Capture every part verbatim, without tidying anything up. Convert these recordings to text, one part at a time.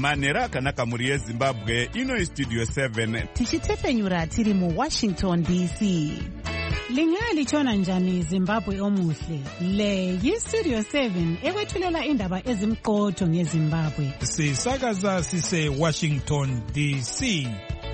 manhero akanaka mhuri yezimbabwe. Ino Studio seven tichitefenyura tiri mu Washington D C. Lingalitshona njani Zimbabwe omuhle? Le yi-Studio seven ekwethulela indaba ezimqotho ngeZimbabwe. Sisakaza sise Washington D C.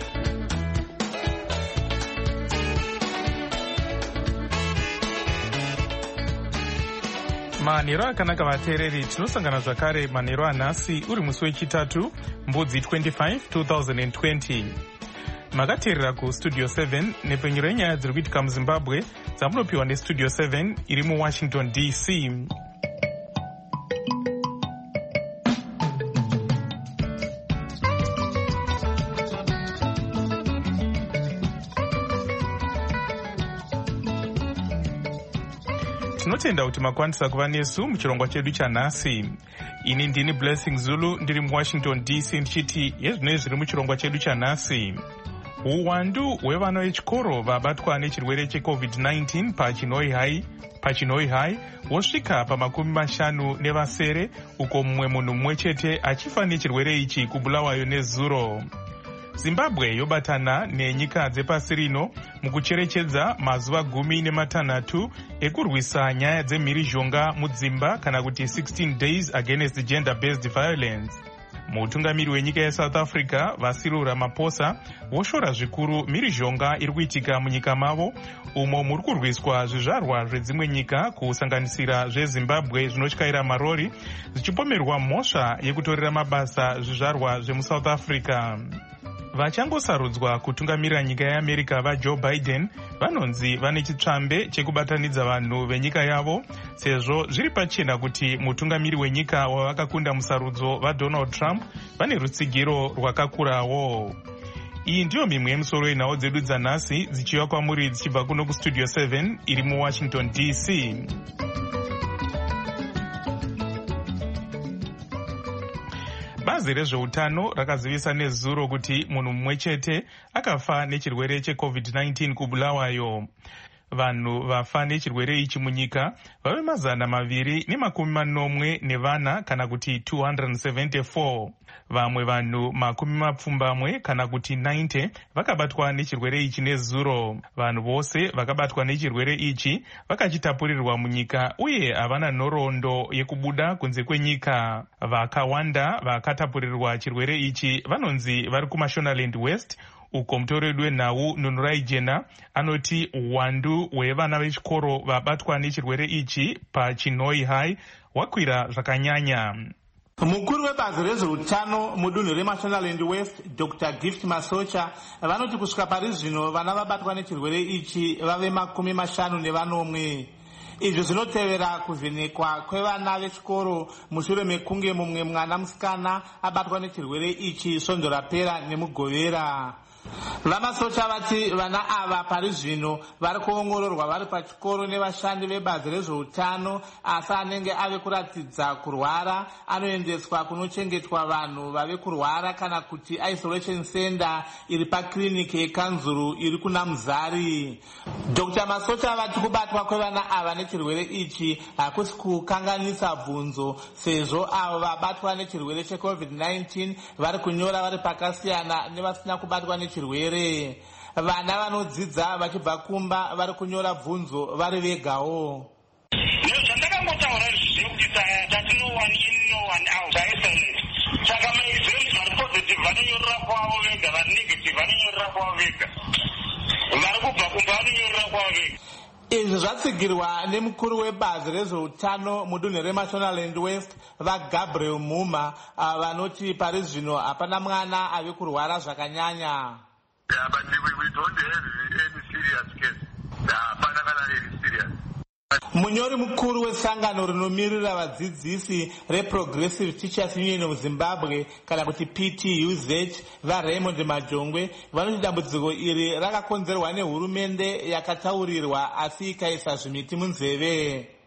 Manhero akanaka vateereri, tinosangana zvakare manhero anhasi uri musi wechitatu mbudzi twenty-five two thousand twenty. Makateerera kuStudio seven nepenyero yenyaya dziri kuitika muZimbabwe dzamunopiwa neStudio seven iri muWashington D C. Tinotenda kuti makwanisa kuva nesu muchirongwa chedu chanhasi. Ini ndini Blessing Zulu ndiri muWashington D C ndichiti yezvinoi zviri muchirongwa chedu chanhasi. Uwandu hwevana vechikoro vabatwa nechirwere checovid nineteen pachinoi hai pachinoi hai wosvika pamakumi mashanu nevasere, uko mumwe munhu mumwe chete achifa nechirwere ichi kubulawayo nezuro. Zimbabwe yobatana nenyika dzepasi rino mukucherechedza mazuva gumi nematanhatu ekurwisa nyaya dzemhirizhonga mudzimba, kana kuti sixteen days against gender-based violence. Mutungamiri wenyika yeSouth Africa Vasiro Ramaphosa woshora zvikuru mhirizhonga iri kuitika munyika mavo, umo muri kurwiswa zvizvarwa zvedzimwe nyika kusanganisira zveZimbabwe zvinotyaira marori zvichipomerwa mhosva yekutorera mabasa zvizvarwa zvemuSouth Africa. Vachangosarudzwa kutungamirira nyika yeAmerica vaJoe Biden vanonzi vane chitsvambe chekubatanidza vanhu venyika yavo, sezvo zviri pachena kuti mutungamiri wenyika wavakakunda musarudzo vaDonald Trump vane rutsigiro rwakakurawo. Iyi ndiyo mimwe yemusoro yenhau dzedu dzanhasi dzichiva kwamuri dzichibva kuno kuStudio seven iri muWashington D C. Bazi rezveutano rakazivisa nezuro kuti munhu mumwe chete akafa nechirwere checovid nineteen kubulawayo. Vanhu vafa nechirwere ichi munyika vave mazana maviri nemakumi manomwe nevana, kana kuti two hundred seventy-four. Vamwe vanhu makumi mapfumbamwe kana kuti ninety vakabatwa nechirwere ichi nezuro. Vanhu vose vakabatwa nechirwere ichi vakachitapurirwa munyika uye havana nhoroondo yekubuda kunze kwenyika. Vakawanda vakatapurirwa chirwere ichi vanonzi vari kuMashonaland West, uko mutori wedu wenhau Nunurai Jena anoti uwandu hwevana vechikoro vabatwa nechirwere ichi pachinoi hai hwakwira zvakanyanya. Mukuru webazi rezveutano mudunhu reMashonaland West Doctor Gift Masocha vanoti kusvika pari zvino vana vabatwa nechirwere ichi vave makumi mashanu nevanomwe. Izvi zvinotevera kuvhenekwa kwevana vechikoro mushure mekunge mumwe mwana musikana abatwa nechirwere ichi svondo rapera nemugovera. Vamasocha vati vana ava pari zvino vari kuongororwa vari pachikoro nevashandi vebazi rezveutano, asi anenge ave kuratidza kurwara anoendeswa kunochengetwa vanhu vave kurwara kana kuti isolation center iri pakiriniki yekanzuru iri kuna Muzari. Doctor Masocha vati kubatwa kwevana ava nechirwere ichi hakusi kukanganisa bvunzo, sezvo avo vabatwa nechirwere checovid nineteen vari kunyora vari pakasiyana nevasina kubatwa nechirwere. Vana vanodzidza vachibva kumba vari kunyora bvunzo vari vegawo. Zvandakangotaura zvekuti tatinoone in no one out isolate. Saka maexams vari positive vanonyorera kwavo vega, vari negative vanonyorera kwavo vega, vari kubva kumba vanonyorera kwavo vega. Izvi zvatsigirwa nemukuru webazi rezveutano mudunhu reMashonaland West vaGabriel Muma vanoti pari zvino hapana mwana ave kurwara zvakanyanya. Yeah, but we, we don't have any serious case. Hapana kana any serious. Munyori mukuru wesangano rinomirira vadzidzisi reProgressive Teachers Union of Zimbabwe kana kuti P T U Z vaRaymond Majongwe vanoti dambudziko iri rakakonzerwa nehurumende yakataurirwa asi ikaisa zvimiti munzeve.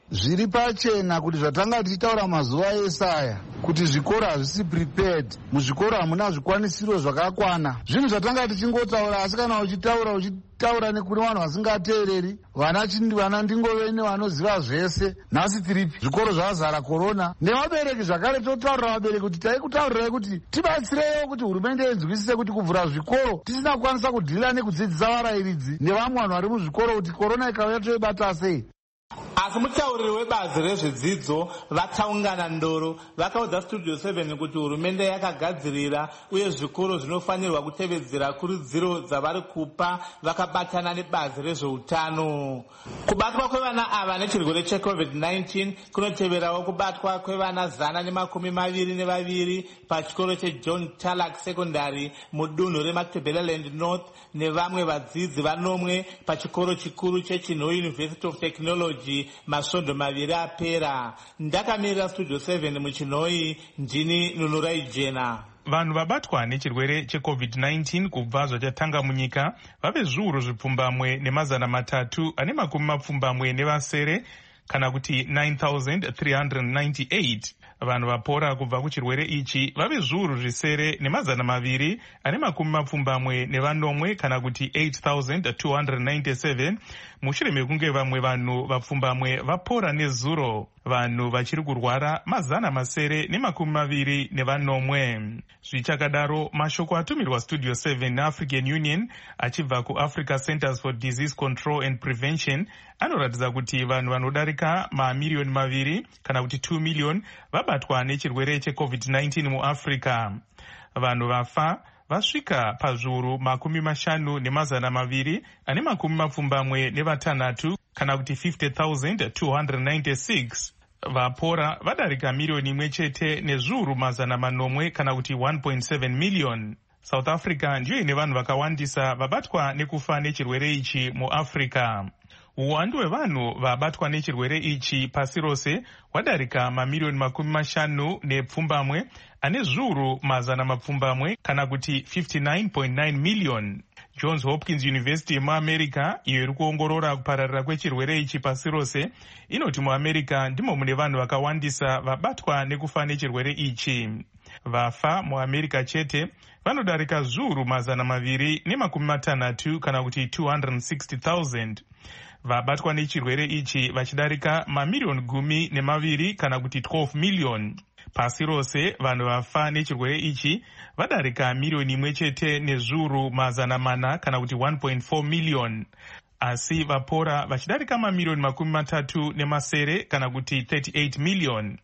zviri pachena kuti zvatanga tichitaura mazuva ese aya kuti zvikoro hazvisi prepared, muzvikoro hamuna zvikwanisiro zvakakwana, zvinhu zvatanga tichingotaura. Asi kana uchitaura uchitaura nekune vanhu vasingateereri, vana vana ndingove nevanoziva zvese. Nhasi tiripi zvikoro zvazara korona, nevabereki zvakare totaurira vabereki kuti taikutaurirai kuti tibatsirewo kuti hurumende inzwisise kuti kuvhura zvikoro tisina kukwanisa kudhila nekudzidzisa varairidzi nevamwe vanhu vari muzvikoro kuti korona ikauya toibata sei. Asi mutauriri webazi rezvidzidzo vataungana ndoro vakaudza Studio seven kuti hurumende yakagadzirira uye zvikoro zvinofanirwa kutevedzera kurudziro dzavari kupa vakabatana nebazi rezveutano. Kubatwa kwevana ava nechirwere checovid nineteen kunoteverawo kubatwa kwevana zana nemakumi maviri nevaviri pachikoro cheJohn Tarlac Secondary mudunhu reMatabeleland North nevamwe vadzidzi vanomwe pachikoro chikuru cheChinhoe University of Technology masvondo maviri apera. Ndakamirira Studio seven muChinhoe, ndini Nunurai Jena. Vanhu vabatwa nechirwere checovid nineteen kubva zvachatanga munyika vave zviuru zvipfumbamwe nemazana matatu ane makumi mapfumbamwe nevasere kana kuti nine thousand three hundred ninety-eight. Vanhu vapora kubva kuchirwere ichi vave zviuru zvisere nemazana maviri ane makumi mapfumbamwe nevanomwe kana kuti eight thousand two hundred ninety-seven mushure mekunge vamwe vanhu vapfumbamwe vapora nezuro. Vanhu vachiri kurwara mazana masere nemakumi maviri nevanomwe. Zvichakadaro, mashoko atumirwa Studio seven neAfrican Union achibva kuAfrica Centers for Disease Control and Prevention anoratidza kuti vanhu vanodarika mamiliyoni maviri kana kuti two million vabatwa nechirwere checovid nineteen muAfrica. Vanhu vafa vasvika pazviuru makumi mashanu nemazana maviri ane makumi mapfumbamwe nevatanhatu kana kuti fifty thousand two hundred ninety-six. Vapora vadarika miliyoni imwe chete nezviuru mazana manomwe kana kuti one point seven million. South Africa ndiyo ine vanhu vakawandisa vabatwa nekufa nechirwere ichi muAfrica. Uwandu hwevanhu vabatwa nechirwere ichi pasi rose wadarika mamiliyoni makumi mashanu nepfumbamwe ane zviuru mazana mapfumbamwe kana kuti fifty-nine point nine million. Johns Hopkins University muAmerica, iyo iri kuongorora kupararira kwechirwere ichi pasi rose, inoti muAmerica ndimo mune vanhu vakawandisa vabatwa nekufa nechirwere ichi. Vafa muAmerica chete vanodarika zviuru mazana maviri nemakumi matanhatu kana kuti two hundred sixty thousand. Vabatwa nechirwere ichi vachidarika mamiliyoni gumi nemaviri kana kuti twelve million. Pasi rose vanhu vafa nechirwere ichi vadarika miliyoni imwe chete nezviuru mazana mana kana kuti one point four million. Asi vapora vachidarika mamiliyoni makumi matatu nemasere kana kuti thirty-eight million.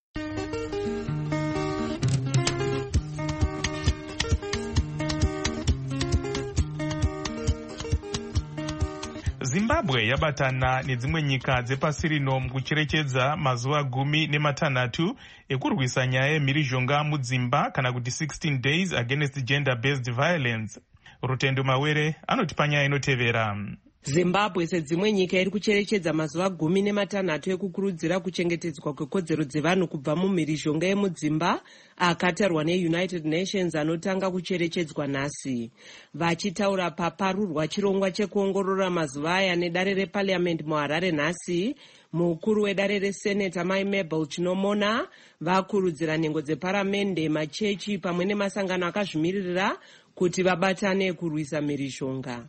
Zimbabwe yabatana nedzimwe nyika dzepasi rino mukucherechedza mazuva gumi nematanhatu ekurwisa nyaya yemhirizhonga mudzimba kana kuti sixteen days against gender based violence. Rutendo Mawere anotipa nyaya inotevera. Zimbabwe sedzimwe nyika iri kucherechedza mazuva gumi nematanhatu ekukurudzira kuchengetedzwa kwekodzero dzevanhu kubva mumhirizhonga yemudzimba akatarwa neUnited Nations anotanga kucherechedzwa nhasi. Vachitaura paparurwa chirongwa chekuongorora mazuva aya nedare reParliament muHarare nhasi, mukuru wedare reSenate Mai Mabel Chinomona vakurudzira nhengo dzeparamende, machechi pamwe nemasangano akazvimiririra kuti vabatane kurwisa mhirizhonga.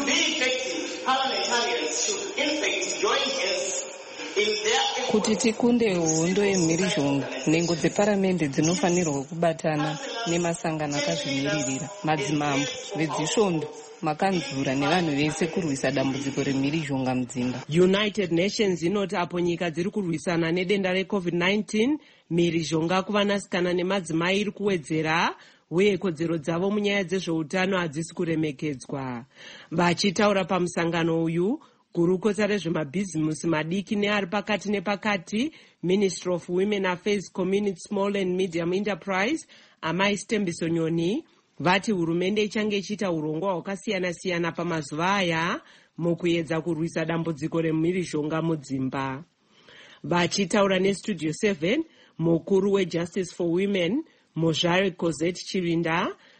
Kuti tikunde hondo yemhirizhonga, nhengo dzeparamende dzinofanirwa kubatana nemasangano akazvimiririra, madzimambo, vedzisvondo, makanzura nevanhu vese kurwisa dambudziko remhirizhonga mudzimba. United Nations inoti apo nyika dziri kurwisana nedenda recovid nineteen, mhirizhonga kuvanasikana nemadzimai iri kuwedzera uye kodzero dzavo munyaya dzezveutano hadzisi kuremekedzwa. Vachitaura pamusangano uyu, gurukota rezvemabhizimusi madiki neari pakati nepakati, Ministry of Women Affairs, Community, Small and Medium Enterprise, Amai Stembiso Nyoni, vati hurumende ichange ichiita urongwa hwakasiyana-siyana pamazuva aya mukuedza kurwisa dambudziko remhirizhonga mudzimba. Vachitaura neStudio seven, mukuru weJustice for Women Mozhare Cosette Chirinda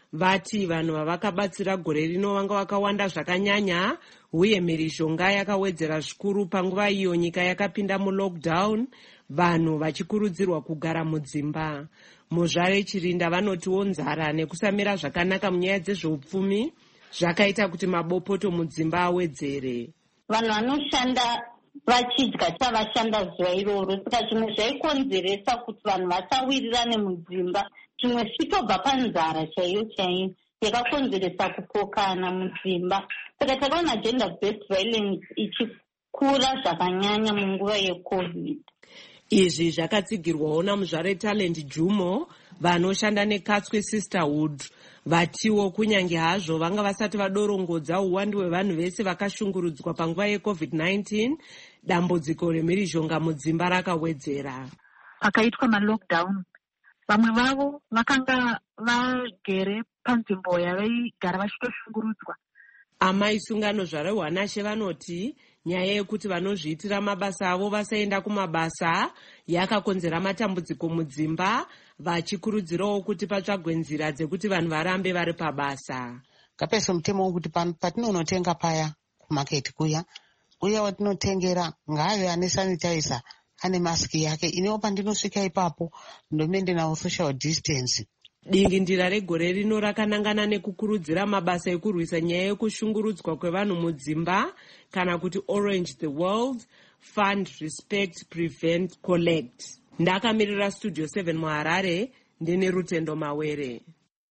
vati vanhu vavakabatsira gore rino vanga vakawanda zvakanyanya, uye mhirizhonga yakawedzera zvikuru panguva iyo nyika yakapinda mulockdown, vanhu vachikurudzirwa kugara mudzimba. Muzvare Chirinda vanotiwo nzara nekusamira zvakanaka munyaya dzezveupfumi zvakaita kuti mabopoto mudzimba awedzere. Vanhu vanoshanda vachidya chavashanda zuva iroro, saka zvimwe zvaikonzeresa kuti vanhu vasawirirane mudzimba. Zvimwe zvitobva panzara chaiyo chaiyo yakakonzeresa kupokana mudzimba. Saka takaona gender based violence ichikura zvakanyanya munguva yeCovid. Izvi zvakatsigirwawo naMuzvare Talent Jumo vanoshanda neKatswi Sisterhood, vatiwo kunyange hazvo vanga vasati vadorongodza uwandu hwevanhu vese vakashungurudzwa panguva yeCovid nineteen, dambudziko remhirizhonga mudzimba rakawedzera. Pakaitwa malockdown, vamwe vavo vakanga vagere panzvimbo yavaigara vachitoshungurudzwa. Amai Sungano Zvare Hwanashe vanoti nyaya yekuti vanozviitira mabasa avo vasaenda kumabasa yakakonzera matambudziko mudzimba, vachikurudzirawo kuti patsvagwe nzira dzekuti vanhu varambe vari pabasa. Kapeso mutemo wokuti patinonotenga paya kumaketi kuya, uya watinotengera ngaayo ane sanitizer, ane maski yake. Inewo pandinosvika ipapo ndomende nawo social distance. Dingindira regore rino rakanangana nekukurudzira mabasa ekurwisa nyaya yekushungurudzwa kwevanhu mudzimba, kana kuti Orange the World, Fund, Respect, Prevent, Collect. Ndakamirira Studio seven muHarare, ndine Rutendo Mawere.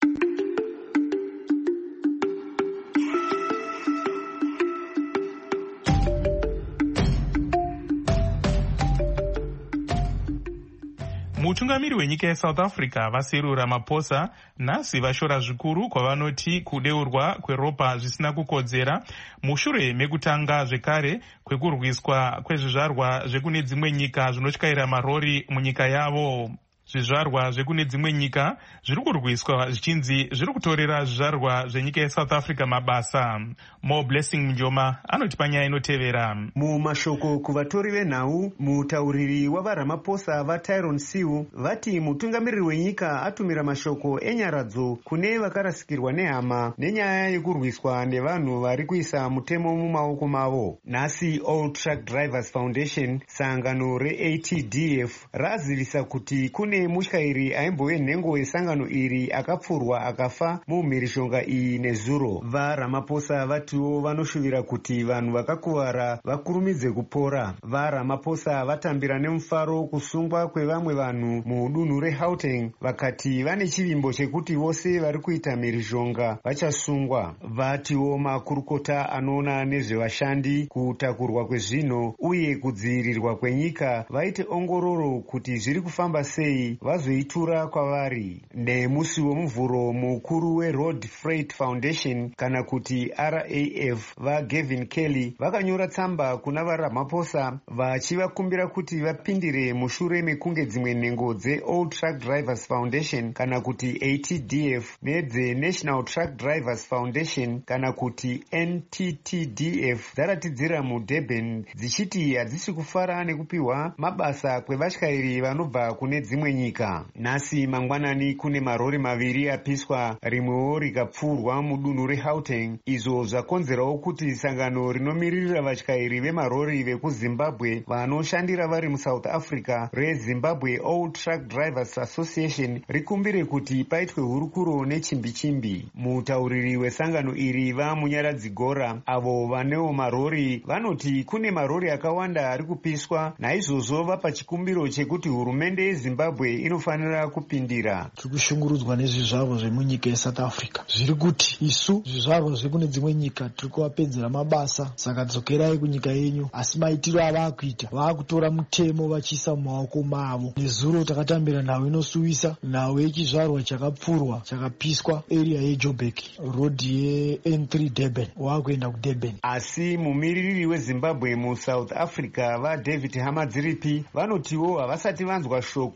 Mutungamiri wenyika yeSouth Africa Cyril Ramaphosa nhasi vashora zvikuru kwavanoti kudeurwa kweropa zvisina kukodzera mushure mekutanga zvekare kwekurwiswa kwezvizvarwa zvekune dzimwe nyika zvinotyaira marori munyika yavo. Zvizvarwa zvekune dzimwe nyika zviri kurwiswa zvichinzi zviri kutorera zvizvarwa zvenyika yeSouth Africa mabasa. Mo Blessing Njoma anotipa nyaya inotevera. Mumashoko kuvatori venhau, mutauriri wavaRamaphosa vaTyrone Siu vati mutungamiriri wenyika atumira mashoko enyaradzo kune vakarasikirwa nehama nenyaya yekurwiswa nevanhu vari kuisa mutemo mumaoko mavo. Nhasi Old Truck Drivers Foundation, sangano re-A T D F, razivisa kuti kune mutyairi aimbove nhengo yesangano iri akapfurwa akafa mumhirizhonga iyi nezuro. VaRamaphosa vatiwo vanoshuvira kuti vanhu vakakuvara vakurumidze kupora. VaRamaphosa vatambira nemufaro kusungwa kwevamwe vanhu mudunhu reGauteng, vakati vane chivimbo chekuti vose vari kuita mhirizhonga vachasungwa. Vatiwo makurukota anoona nezvevashandi, kutakurwa kwezvinhu uye kudzivirirwa kwenyika vaite ongororo kuti zviri kufamba sei vazoitura kwavari. Nemusi womuvhuro, mukuru weRoad Freight Foundation kana kuti R A F vaGavin Kelly vakanyora tsamba kuna vaRamaphosa vachivakumbira kuti vapindire mushure mekunge dzimwe nhengo dzeOld Truck Drivers Foundation kana kuti A T D F nedzeNational Truck Drivers Foundation kana kuti N T T D F dzaratidzira muDurban dzichiti hadzisi kufara nekupiwa mabasa kwevatyairi vanobva kune dzimwe nyika. Nhasi mangwanani kune marori maviri apiswa, rimwewo rikapfurwa mudunhu reGauteng. Izvo zvakonzerawo kuti sangano rinomiririra vatyairi vemarori vekuZimbabwe vanoshandira vari muSouth Africa reZimbabwe Old Truck Drivers Association rikumbire kuti paitwe hurukuro nechimbi-chimbi. Mutauriri wesangano iri vaMunyaradzi Gora, avo vanewo marori, vanoti kune marori akawanda ari kupiswa, naizvozvo vapa chikumbiro chekuti hurumende yeZimbabwe inofanira kupindira. Tiri kushungurudzwa nezvizvarwa zvemunyika yeSouth Africa zviri kuti isu zvizvarwa zvekune dzimwe nyika tiri kuvapedzera mabasa, saka dzokerai kunyika yenyu. Asi maitiro avakuita, vakutora mutemo vachiisa mumaoko mavo. Nezuro takatambira nhau inosuwisa, nhau yechizvarwa chakapfurwa chakapiswa area yeJoburg, road yeN three Durban, wakuenda kuDurban. Asi mumiririri weZimbabwe muSouth Africa vaDavid Hamadziripi vanotiwo havasati vanzwa shoko kubva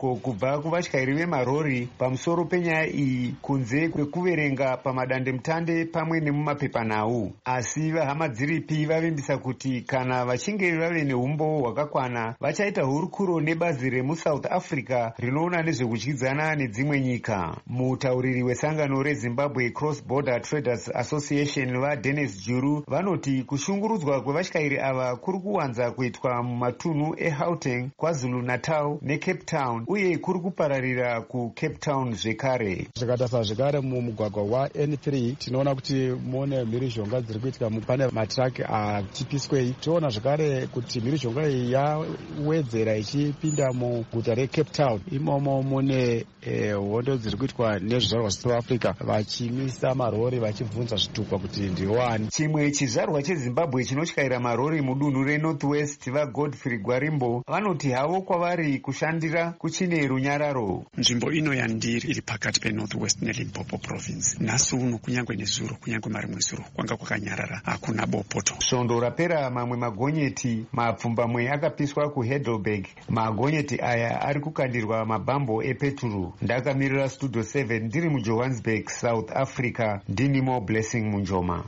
kubva kuvatyairi vemarori pamusoro penyaya iyi kunze kwekuverenga pamadandemutande pamwe nemumapepanhau. Asi vahama dziripi vavimbisa kuti kana vachinge vave neumbo hwakakwana vachaita hurukuro nebazi remusouth africa rinoona nezvekudyidzana nedzimwe nyika. Mutauriri wesangano rezimbabwe cross border traders association vaDennis Juru vanoti kushungurudzwa kwevatyairi ava kuri kuwanza kuitwa mumatunhu eGauteng, KwaZulu Natal neCape Town uye kuri kupararira kuCape Town zvekare. Zvakatasa zvekare mumugwagwa waN three tinoona kuti mune mhirizhonga dziri kuitika pane matraki atipiswei. Toona zvakare kuti mhirizhonga iyi yawedzera ichipinda muguta reCape Town. Imomo mune hondo dziri kuitwa nezvizvarwa zveSouth Africa vachimisa marori vachibvunza zvitukwa kuti ndiwani. Chimwe chizvarwa cheZimbabwe chinotyaira marori mudunhu reNorth West vaGodfrey Gwarimbo vanoti havo kwavari kushandira kuchine runyararo. Nzvimbo ino yandiri iri pakati peNorth West neLimpopo province. Nhasi uno kunyangwe nezuro kunyangwe marimwe zuro kwanga kwakanyarara hakuna bopoto. Svondo rapera mamwe magonyeti mapfumbamwe akapiswa kuHeidelberg. Magonyeti aya ari kukandirwa mabhambo epeturu. Ndakamirira Studio seven ndiri muJohannesburg, South Africa. Ndinimo Blessing Munjoma.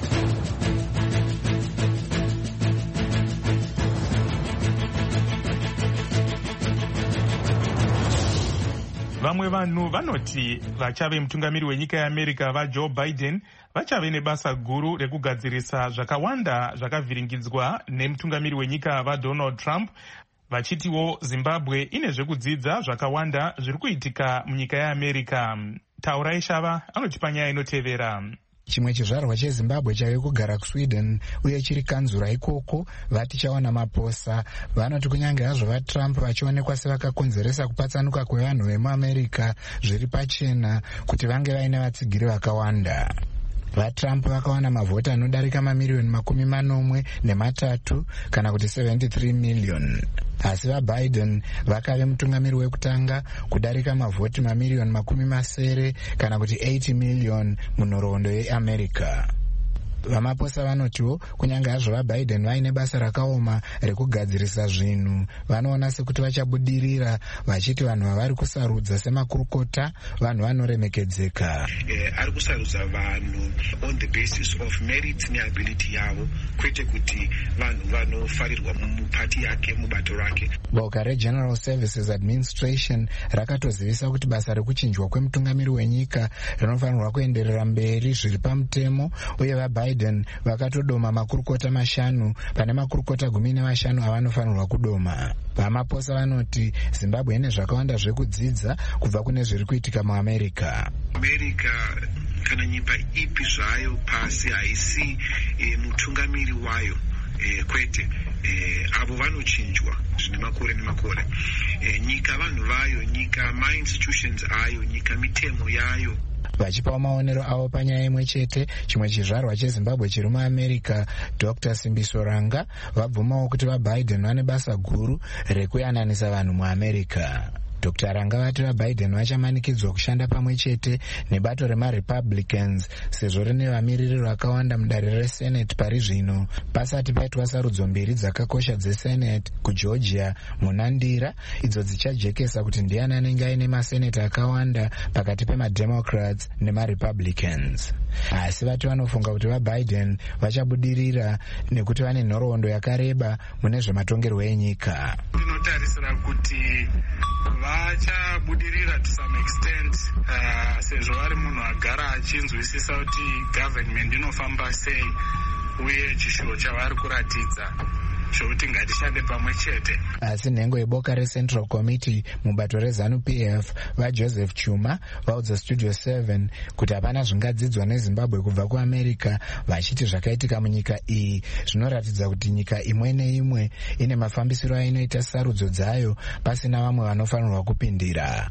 Vamwe vanhu vanoti vachave mutungamiri wenyika yeAmerica vaJoe Biden vachave nebasa guru rekugadzirisa zvakawanda zvakavhiringidzwa nemutungamiri wenyika vaDonald Trump, vachitiwo Zimbabwe ine zvekudzidza zvakawanda zviri kuitika munyika yeAmerica. Taurai Shava anotipa nyaya inotevera. Chimwe chizvarwa cheZimbabwe chave kugara kuSweden uye chiri kanzura ikoko vati chawana maposa. Vanoti kunyange hazvo vaTrump vachionekwa sevakakonzeresa kupatsanuka kwevanhu vemuAmerica zviri pachena kuti vange vaine vatsigiri vakawanda. VaTrump vakawana mavhoti anodarika mamiriyoni makumi manomwe nematatu kana kuti seventy-three million. Asi vaBiden vakave mutungamiri wekutanga kudarika mavhoti mamiriyoni makumi masere kana kuti eighty million munhoroondo yeAmerica. Vamaposa vanotiwo kunyange hazvo vaBiden vaine basa rakaoma rekugadzirisa zvinhu, vanoona sekuti vachabudirira vachiti vanhu vavari kusarudza semakurukota vanhu vanoremekedzeka. Eh, ari kusarudza vanhu on the basis of merit neability yavo kwete kuti vanhu vanofarirwa mupati yake mubato rake. Boka reGeneral Services Administration rakatozivisa kuti basa rekuchinjwa kwemutungamiri wenyika rinofanirwa kuenderera mberi zviri pamutemo uye vaBiden vakatodoma makurukota mashanu pane makurukota gumi nevashanu avanofanirwa kudoma. Vamaposa vanoti Zimbabwe ine zvakawanda zvekudzidza kubva kune zviri kuitika muAmerica. America kana nyika ipi zvayo pasi haisi e, mutungamiri wayo e, kwete e, avo vanochinjwa zvine makore nemakore. E, nyika vanhu vayo, nyika ma-institutions ayo, nyika mitemo yayo. Vachipawo maonero avo panyaya imwe chete, chimwe chizvarwa cheZimbabwe chiri muAmerica, Doctor Simbiso Ranga, vabvumawo kuti vaBiden vane basa guru rekuyananisa vanhu muAmerica. Doctor Ranga vati vaBiden vachamanikidzwa kushanda pamwe chete nebato remaRepublicans sezvo rine vamiriri vakawanda mudare reSenate pari zvino, pasati paitwa sarudzo mbiri dzakakosha dzeSenate kuGeorgia muna Ndira, idzo dzichajekesa kuti ndiani anenge aine maSenate akawanda pakati pemaDemocrats nemaRepublicans. Asi vati vanofunga kuti vaBiden vachabudirira nekuti vane nhoroondo yakareba mune zvematongerwo enyika. Tinotarisira kuti vachabudirira to some extent uh, sezvo vari munhu agara achinzwisisa kuti government inofamba sei uye chishuwo chavari kuratidza zvokuti ngatishande pamwe chete. Asi nhengo yeboka reCentral Committee mubato reZanu-P F vaJoseph Chuma vaudza Studio seven kuti hapana zvingadzidzwa neZimbabwe kubva kuAmerica, vachiti zvakaitika munyika iyi zvinoratidza kuti nyika imwe neimwe ine mafambisiro ainoita sarudzo dzayo pasina vamwe vanofanirwa kupindira.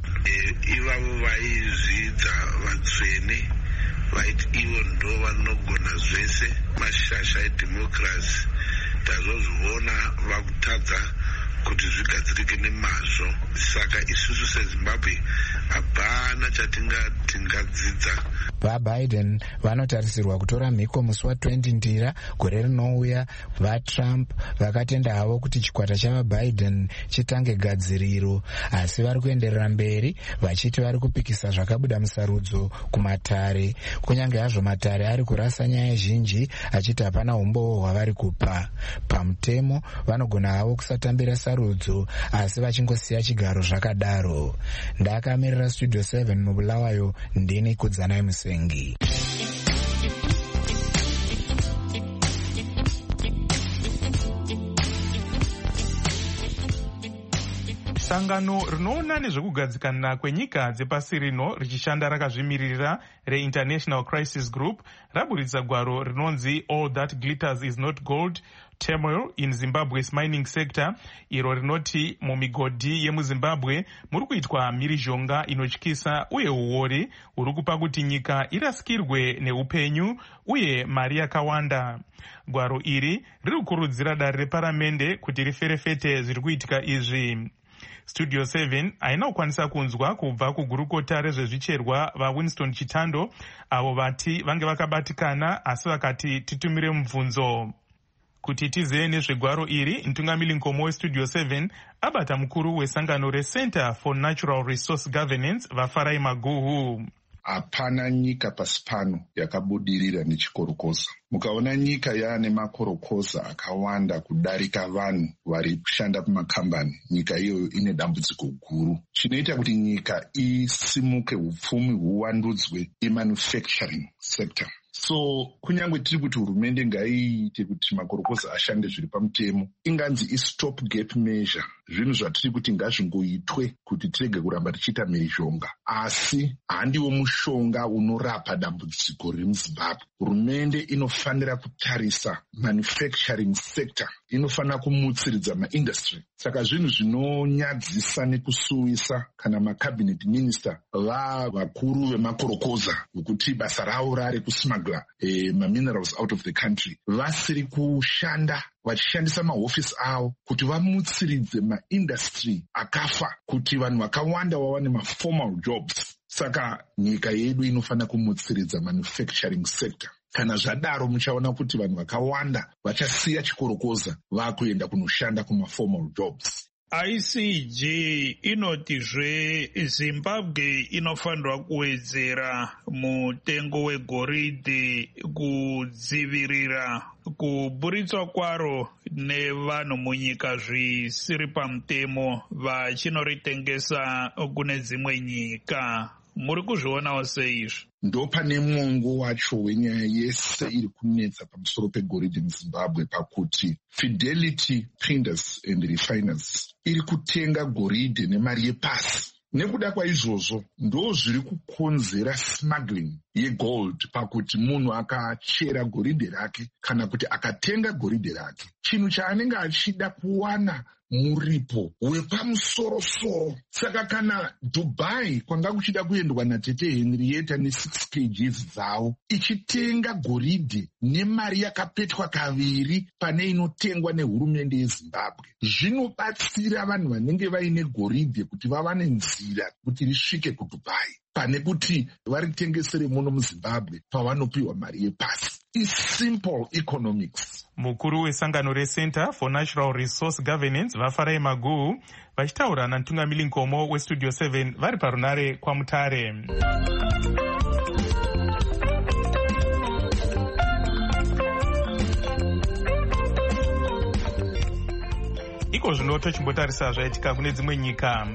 Ivavo vaizvidza vatsvene vaiti ivo ndo vanogona zvese, mashasha edemocracy. Tazozviona vakutadza kuti zvigadzirike nemazvo. Saka isusu seZimbabwe hapana chatingati tingadzidza. VaBiden vanotarisirwa kutora mhiko musi wa20 ndira gore rinouya. VaTrump vakatenda havo kuti chikwata chavaBiden chitange gadziriro, asi vari kuenderera mberi vachiti vari kupikisa zvakabuda musarudzo kumatare, kunyange hazvo matare ari kurasa nyaya zhinji achiti hapana umbowo hwavari kupa. Pamutemo vanogona havo kusatambira sarudzo, asi vachingosiya chigaro zvakadaro. Ndakamirira Studio seven mubulawayo, ndini Kudzanai Musengi. Sangano rinoona nezvekugadzikana kwenyika dzepasi rino richishanda rakazvimiririra reInternational Crisis Group raburitsa gwaro rinonzi All That Glitters Is Not Gold, Turmoil in Zimbabwe's Mining Sector, iro rinoti mumigodhi yemuzimbabwe muri kuitwa mhirizhonga inotyisa uye uori huri kupa kuti nyika irasikirwe neupenyu uye mari yakawanda. Gwaro iri riri kukurudzira dare reparamende kuti riferefete zviri kuitika izvi. Studio seven haina kukwanisa kunzwa kubva kugurukota rezvezvicherwa vaWinston Chitando, avo vati vange vakabatikana asi vakati titumire mubvunzo. Kuti tizive nezvegwaro iri, mutungamiri nkomo weStudio seven abata mukuru wesangano reCenter for Natural Resource Governance vaFarai Maguhu. Hapana nyika pasi pano yakabudirira nechikorokoza. Mukaona nyika yaane makorokoza akawanda kudarika vanhu vari kushanda pamakambani, nyika iyoyo ine dambudziko guru. Chinoita kuti nyika isimuke, upfumi huwandudzwe, imanufacturing sector. So kunyange tiri kuti hurumende ngaiite kuti makorokoza ashande zviri pamutemo, inganzi istop gap measure, zvinhu zvatiri kuti ngazvingoitwe kuti tirege kuramba tichiita mhirizhonga, asi handiwo mushonga unorapa dambudziko riri muZimbabwe. Hurumende inofanira kutarisa manufacturing sector, inofanira kumutsiridza maindustry. Saka zvinhu zvinonyadzisa nekusuwisa kana macabinet minister va vakuru vemakorokoza kuti basa ravo rari kusmagla eh, maminerals out of the country, vasiri kushanda vachishandisa mahofisi avo kuti vamutsiridze maindustry akafa, kuti vanhu vakawanda vawane maformal jobs. Saka nyika yedu inofanira kumutsiridza manufacturing sector. Kana zvadaro muchaona kuti vanhu vakawanda vachasiya chikorokoza vakuenda kunoshanda kumaformal jobs. I C G inotizve Zimbabwe inofanirwa kuwedzera mutengo wegoridhe kudzivirira kuburitswa kwaro nevanhu munyika zvisiri pamutemo vachinoritengesa kune dzimwe nyika. Muri kuzvionawo seizvi? Ndo pane mwongo wacho wenyaya yese iri kunetsa pamusoro pegoridhe muZimbabwe, pakuti Fidelity Painters and Refiners iri kutenga goridhe nemari yepasi. Nekuda kwaizvozvo ndo zviri kukonzera smuggling yegold, pakuti munhu akachera goridhe rake kana kuti akatenga goridhe rake, chinhu chaanenge achida kuwana muripo wepamusoro-soro. Saka kana Dubai kwanga kuchida kuendwa natete Henrietta ne-six kilograms dzavo, ichitenga goridhe nemari yakapetwa kaviri pane inotengwa nehurumende yeZimbabwe, zvinobatsira vanhu vanenge vaine goridhe kuti vawane nzira kuti risvike kuDubai, pane kuti varitengesere muno muZimbabwe pavanopiwa mari yepasi. Simple economics. Mukuru wesangano reCenter for Natural Resource Governance vaFarai Maguhu vachitaura namutungamiri nkomo weStudio seven vari parunare kwaMutare. Iko zvino tochimbotarisa zvaitika kune dzimwe nyika.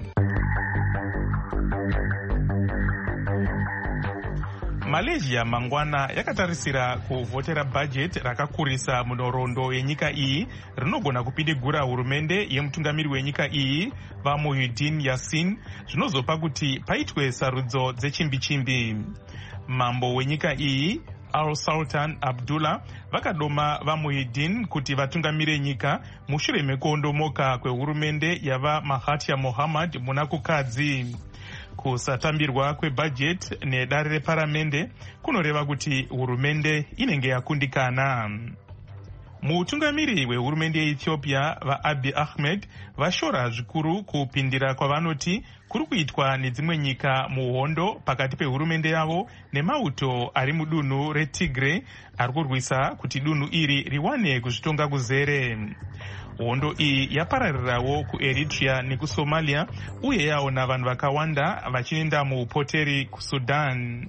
Malaysia mangwana yakatarisira kuvhotera budget rakakurisa munhoroondo yenyika iyi rinogona kupidigura hurumende yemutungamiri wenyika iyi vaMuhyiddin Yassin, zvinozopa kuti paitwe sarudzo dzechimbi-chimbi. Mambo wenyika iyi Al Sultan Abdullah vakadoma vaMuhyiddin kuti vatungamire nyika mushure mekuondomoka kwehurumende yava Mahathir Mohamad muna kukadzi. Kusatambirwa kwebudget nedare reparamende kunoreva kuti hurumende inenge yakundikana. Mutungamiri wehurumende yeEthiopia vaAbiy Ahmed vashora zvikuru kupindira kwavanoti kuri kuitwa nedzimwe nyika muhondo pakati pehurumende yavo nemauto ari mudunhu reTigray ari kurwisa kuti dunhu iri riwane kuzvitonga kuzere. Hondo iyi yapararirawo kuEritrea nekuSomalia uye yaona vanhu vakawanda vachienda muupoteri kuSudan.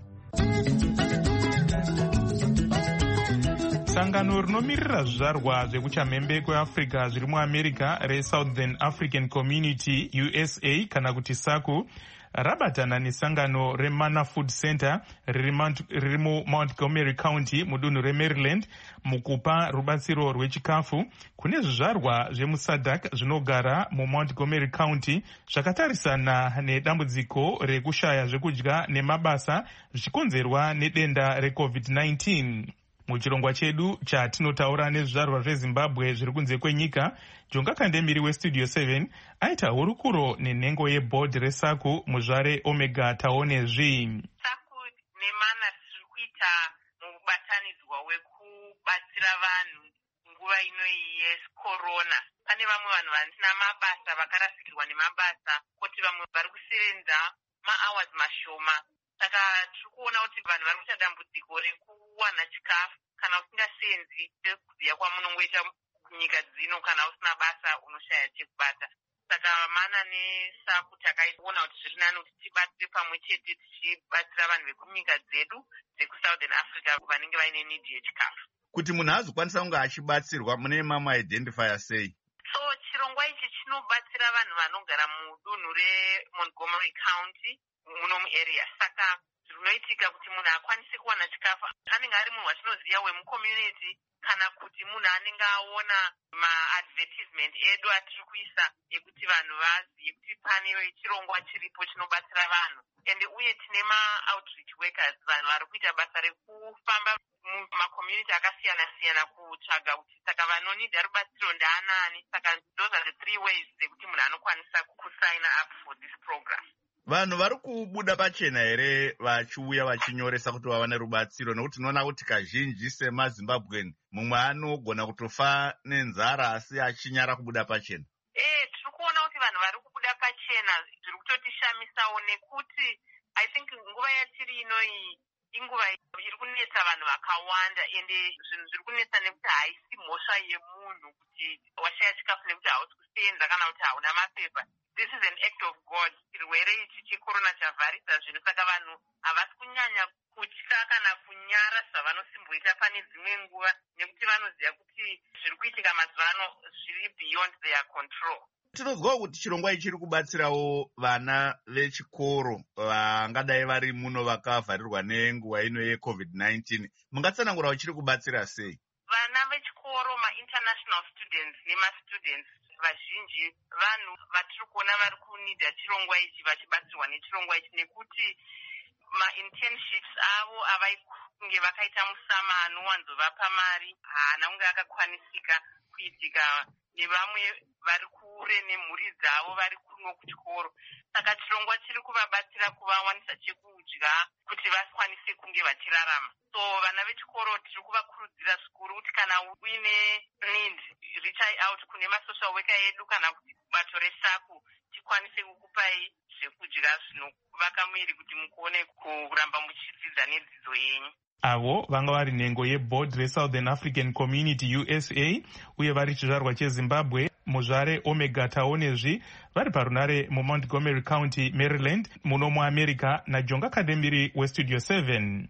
Sangano rinomirira zvizvarwa zvekuchamhembe kweAfrica zviri muAmerica reSouthern African Community U S A kana kuti SACU rabatana nesangano reManna Food Center riri muMontgomery County mudunhu reMaryland mukupa rubatsiro rwechikafu kune zvizvarwa zvemuSadak zvinogara muMontgomery County zvakatarisana nedambudziko rekushaya zvekudya nemabasa zvichikonzerwa nedenda reCovid nineteen. Muchirongwa chedu chatinotaura nezvizvarwa zveZimbabwe zviri kunze kwenyika, Jonga Kandemiri weStudio seven aita hurukuro nenhengo yebhodhi reSACU muzvare Omega Taonezvi. SACU neManna tiri kuita mubatanidzwa wekubatsira vanhu nguva ino yecorona. Pane vamwe vanhu vasina mabasa vakarasikirwa nemabasa, kuti vamwe vari kusevenza ma-hours mashoma. Saka tiri kuona kuti vanhu vari kuita dambudziko rekuwana chikafu kana usingasenzi sekuziya kwamunongoita nyika dzino, kana usina basa unoshaya chekubata. Saka Manna neSACU takaona kuti zviri nani kuti tibatsire pamwe chete tichibatsira vanhu vekunyika dzedu dzekuSouthern Africa vanenge vaine nidhi yechikafu. Kuti munhu azokwanisa kunge achibatsirwa mune mama-identifier sei? So chirongwa ichi chinobatsira vanhu vanogara mudunhu reMontgomery County muno muarea. Saka zvinoitika kuti munhu akwanise kuwana chikafu anenge ari munhu watinoziva wemucommunity, kana kuti munhu anenge aona ma-advertisement edu atiri kuisa ekuti vanhu vazive kuti pane chirongwa chiripo chinobatsira vanhu. Ende uye tine ma-outreach workers, vanhu vari kuita basa rekufamba mumacommunity akasiyana-siyana kutsvaga kuti saka vanonidha rubatsiro ndaanani. Saka those are the three ways dzekuti munhu anokwanisa kusign up for this program. Vanhu vari kubuda pachena here vachiuya vachinyoresa kuti vawane rubatsiro? Nekuti tinoona kuti kazhinji semaZimbabweni mumwe anogona kutofa nenzara asi achinyara kubuda pachena. Eh, tiri kuona kuti vanhu vari kubuda pachena zviri kutotishamisawo, nekuti I think nguva yatiri ino iyi inguva iri kunetsa vanhu vakawanda, ende zvinhu zviri kunetsa nekuti haisi mhosva yemunhu kuti washaya chikafu nekuti hausi kusenza kana kuti hauna mapepa. This is an act of God. Chirwere ichi checorona chavharidza zvinhu, saka vanhu havasi kunyanya kutya kana kunyara zvavanosimboita pane dzimwe nguva, nekuti vanoziva kuti zviri kuitika mazuva ano zviri beyond their control. Tinozwawo kuti chirongwa ichi chiri kubatsirawo vana vechikoro vangadai vari muno vakavharirwa nenguva ino yeCovid nineteen. Mungatsanangurawo chiri kubatsira sei? Vana vechikoro, ma-international students nema-students vazhinji vanhu vatiri kuona vari kunidha chirongwa ichi vachibatsirwa nechirongwa ichi, nekuti ma-internships avo avaikunge vakaita musama anowanzovapa mari haana kunge akakwanisika kuitika nevamwe vari kure nemhuri dzavo vari kuno kuchikoro. Saka chirongwa chiri kuvabatsira kuvawanisa chekudya kuti vakwanise kunge vachirarama. So vana vechikoro tiri kuvakurudzira zvikuru kuti kana uine need reach out kune masocial worker edu kana kuti bato reSACU tikwanise kukupai zvekudya zvinovaka mwiri kuti mukone kuramba muchidzidza nedzidzo yenyu. Avo vanga vari nhengo yebhodhi reSouthern African Community U S A uye vari chizvarwa cheZimbabwe muzvare Omega Taonezvi vari parunare muMontgomery County, Maryland muno muAmerica. naJonga Kandemiri weStudio seven.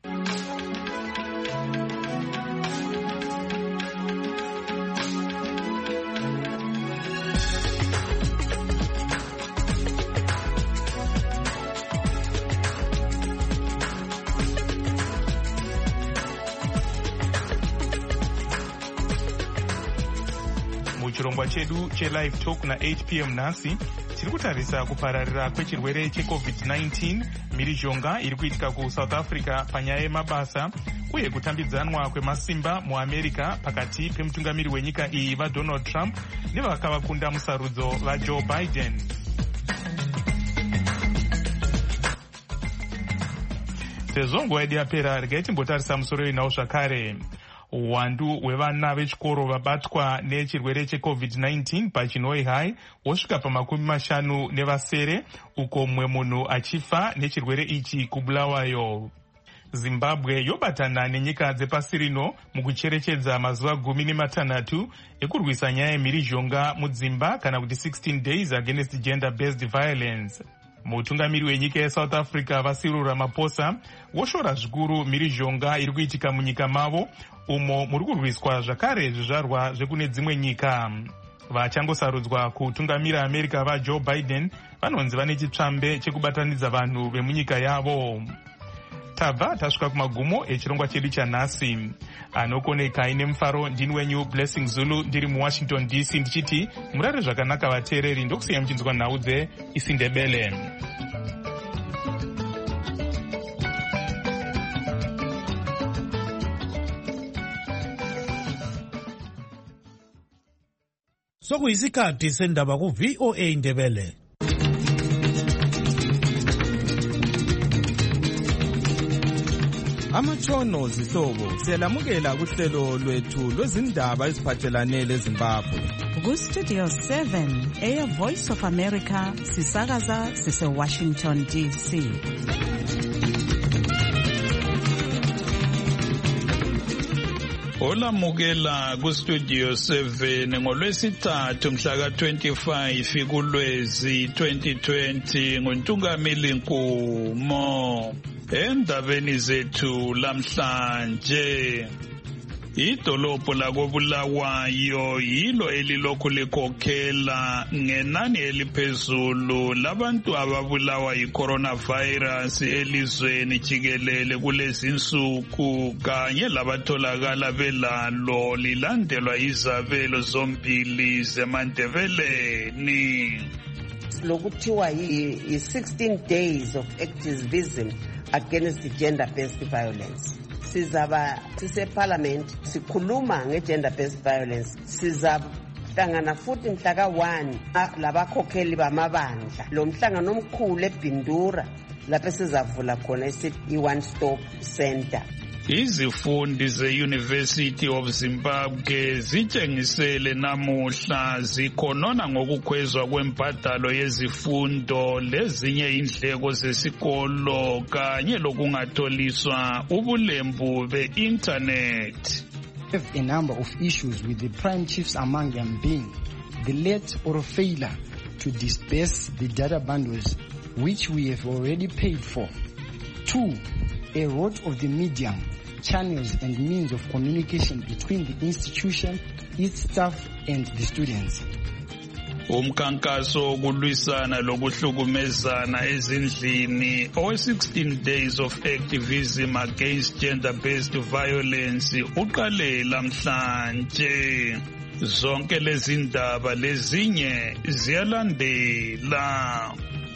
Muchirongwa chedu cheLive Talk na eight p m nhasi tiri kutarisa kupararira kwechirwere cheCovid nineteen, mhirizhonga iri kuitika kuSouth Africa panyaya yemabasa uye kutambidzanwa kwemasimba muAmerica pakati pemutungamiri wenyika iyi vaDonald Trump nevakavakunda musarudzo vaJoe Biden. Sezvo nguva yedu yapera, regai timbotarisa musoro inawo zvakare. uwandu hwevana vechikoro vabatwa nechirwere checovid nineteen pachinoi high hwosvika pamakumi mashanu nevasere, uko mumwe munhu achifa nechirwere ichi kubulawayo. Zimbabwe yobatana nenyika dzepasi rino mukucherechedza mazuva gumi nematanhatu ekurwisa nyaya yemhirizhonga mudzimba kana kuti sixteen days against gender based violence. Mutungamiri wenyika yeSouth Africa Cyril Ramaphosa woshora zvikuru mhirizhonga iri kuitika munyika mavo, umo muri kurwiswa zvakare zvizvarwa zvekune dzimwe nyika. Vachangosarudzwa kutungamira America vaJoe Biden vanonzi vane chitsvambe chekubatanidza vanhu vemunyika yavo. Tabva tasvika kumagumo echirongwa chedu chanhasi. Anokoneka ine mufaro ndini wenyu Blessing Zulu ndiri muWashington D C ndichiti murare zvakanaka vateereri, ndokusiya muchinzwa nhau dzeIsindebele. Sokuyisikhathi sendaba ku-V O A Ndebele. Amatshono zihlobo, siyalamukela kuhlelo lwethu lwezindaba eziphathelane leZimbabwe. Ku-Studio seven, Air Voice of America, sisakaza sise-Washington D C. Olamukela ku-Studio seven ngolwesithathu mhlaka twenty-five kuLwezi twenty twenty nguNtungamili Nkumo. Endabeni zethu lamhlanje, idolobho lakobulawayo yilo elilokhu likhokhela ngenani eliphezulu labantu ababulawa yi-coronavirus elizweni jikelele kulezinsuku, kanye labatholakala belalo lilandelwa izabelo zombili zeMandebeleni. Lokuthiwa yi sixteen days of activism against gender-based violence. Sizaba sise-parliament sikhuluma nge-gender-based violence. Sizahlangana futhi mhlaka one labakhokheli bamabandla. Lo mhlangano omkhulu eBindura lapho sizavula khona i-one stop center. Izifundi ze-University of Zimbabwe zitshengisele namuhla zikhonona ngokukhwezwa kwembadalo yezifundo lezinye indleko zesikolo kanye lokungatholiswa ubulembu be-internet. We have a number of issues with the prime chiefs, among them being the late or failure to disperse the data bundles which we have already paid for. Two, a rot of the medium, channels and means of communication between the institution, its staff and the students. Umkhankaso wokulwisana lokuhlukumezana ezindlini owe sixteen days of activism against gender-based violence uqale lamhlanje. Zonke lezi ndaba lezinye ziyalandela.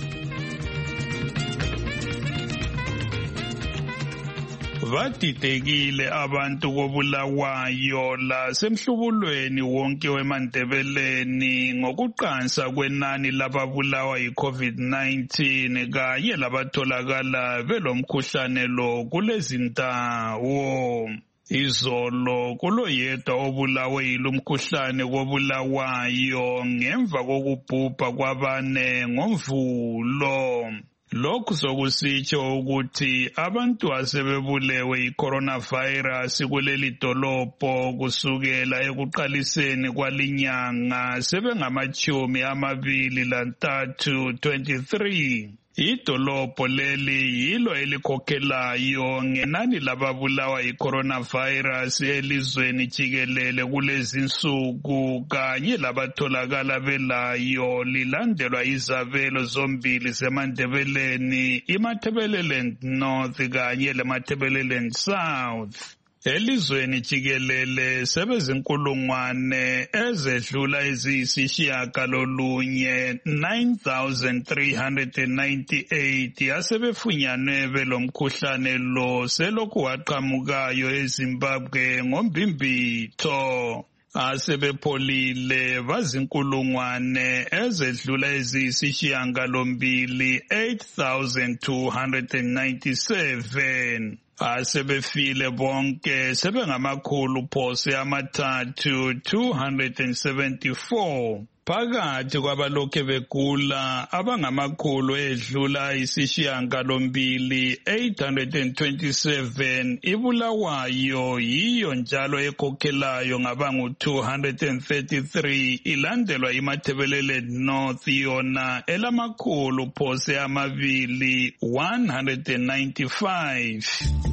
Vadidekile abantu kobulawayo lasemhlubulweni wonke weMandebeleni ngokuqansa kwenani lababulawa yi-COVID nineteen kanye labatholakala belomkhuhlane lo kulezindawo. Izolo kuloyedwa obulawe yilomkhuhlane kobulawayo ngemva kokubhubha kwabane ngoMvulo. Lokhu sokusitsho ukuthi abantu asebebulewe yi-coronavirus kuleli dolobho kusukela ekuqaliseni kwalinyanga sebengamachumi amabili lantathu twenty-three. Idolobho leli yilo elikhokhelayo ngenani lababulawa yi-coronavirus elizweni jikelele kulezinsuku kanye labatholakala belayo lilandelwa izabelo zombili zeMandebeleni, iMatabeleland North kanye leMatabeleland South. Elizweni jikelele sebezinkulungwane ezedlula eziyisishiyagalolunye nine thousand three hundred ninety-eight asebefunyanwe belomkhuhlane lo selokhu waqhamukayo eZimbabwe ngombimbitho. Asebepholile bazinkulungwane ezedlula eziyisishiyagalombili eight thousand two hundred ninety-seven. asebefile bonke sebengamakhulu phose amathathu two hundred seventy-four. Phakathi kwabalokhe begula abangamakhulu edlula isishiyagalombili eight hundred twenty-seven ibulawayo yiyo njalo ekhokhelayo ngabangu two hundred thirty-three ilandelwa iMatabeleland North yona elamakhulu phose amabili one hundred ninety-five.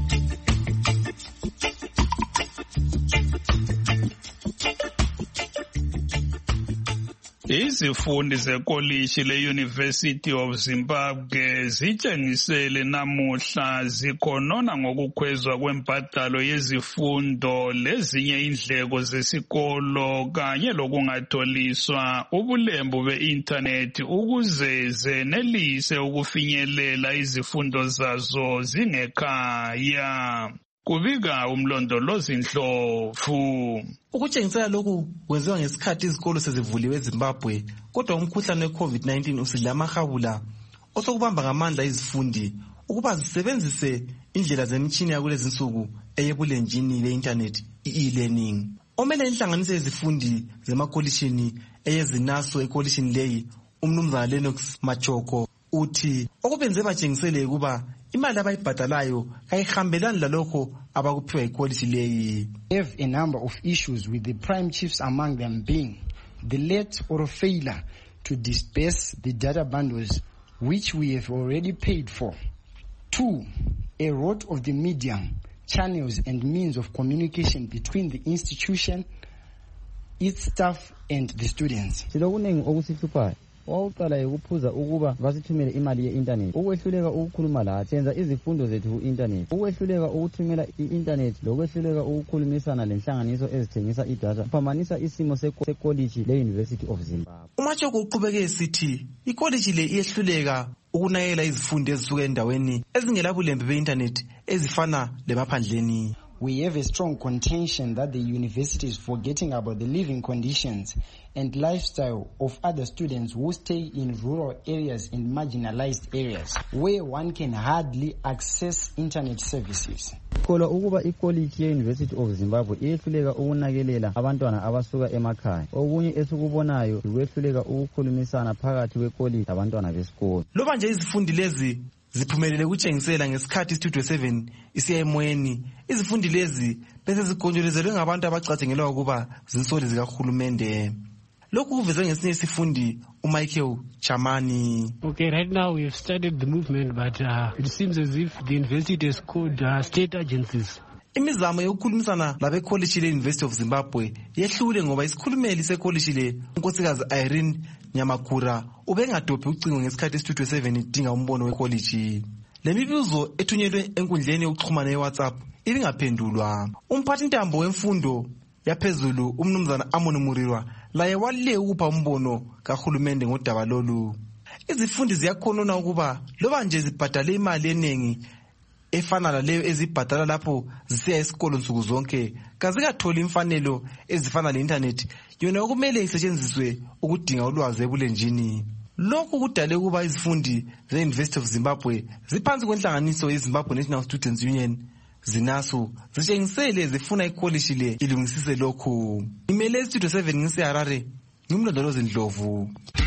Izifundi zekolishi le-University of Zimbabwe zitshengisele namuhla zikhonona ngokukhwezwa kwembadalo yezifundo lezinye indleko zesikolo kanye lokungatholiswa ubulembu be-intanethi ukuze zenelise ukufinyelela izifundo zazo zingekhaya. Kubika umlondolozi Ndlovu. Ukutshengisela lokhu kwenziwa ngesikhathi izikolo sezivuliwe eZimbabwe, kodwa umkhuhlane we-COVID nineteen usidla amahabula osokubamba ngamandla izifundi ukuba zisebenzise indlela zemitshini yakulezi nsuku eyebulenjini le-internet i-e-learning. Omele inhlanganiso yezifundi zemakolishini eyezinaso ekolishini leyi, umnumzana Lennox Machoko, uthi okubenze batshengisele ukuba imali abayibhadalayo kayihambelani lalokho abakuphiwa ikolishi leyi. We have a number of issues with the prime chiefs, among them being the late or failure to disperse the data bundles which we have already paid for. Two, a rot of the medium, channels and means of communication between the institution, its staff and the students. wawuqala ukuphuza ukuba basithumele imali ye-internet, ukwehluleka ukukhuluma lathi, senza izifundo zethu ku-internet, ukwehluleka ukuthumela i-internet lokwehluleka ukukhulumisana lenhlanganiso ezithengisa idatha kuphambanisa isimo sekoliji le-University of Zimbabwe. Umachoko uqhubeke esithi ikoliji le iyehluleka ukunakekela izifundo ezisuka endaweni ezingelabulembe be-internet ezifana lemaphandleni. We have a strong contention that the university is forgetting about the living conditions and lifestyle of other students who stay in rural areas and marginalized areas where one can hardly access internet services. Kholwa ukuba ikoliji ye-University of Zimbabwe iyehluleka ukunakelela abantwana abasuka emakhaya. Okunye esikubonayo ukwehluleka ukukhulumisana phakathi kwekoliji abantwana besikolo. Loba nje izifundi lezi ziphumelele ukutshengisela ngesikhathi Studio seven isiya emoyeni, izifundi lezi bese zigonjolozelwe ngabantu abacatshengelwa ukuba zinsoli zikahulumende. Lokhu kuvezwe ngesinye isifundi uMichael Chamani. Okay, right now we have started the movement, but uh, it seems as if the university has called uh, state agencies. Imizamo yokukhulumisana labekoliji le-University of Zimbabwe yehlule ngoba isikhulumeli sekoliji le unkosikazi Irene Nyamakura ubengadophi ucingo ngesikhathi Studio seven idinga umbono wekoliji. Le mibuzo ethunyelwe enkundleni yokuxhumana ye-WhatsApp ibingaphendulwa. Umphathi ntambo wemfundo yaphezulu umnumzana Amon Murirwa laye wale ukupha umbono kahulumende ngodaba lolu. Izifundi ziyakhonona ukuba loba nje zibhadale imali eningi efana laleyo ezibhadala lapho zisiya esikolo nsuku zonke kazikatholi imfanelo ezifana le-internet yona okumele isetshenziswe ukudinga ulwazi ebulenjini. Lokhu kudale ukuba izifundi ze-University of Zimbabwe ziphansi kwenhlanganiso ye-Zimbabwe National Students Union zinaso zitshengisele zifuna ikolishi le ilungisise lokhu. Imele Studio seven ngise-Harare, ngimlondolozi Ndlovu.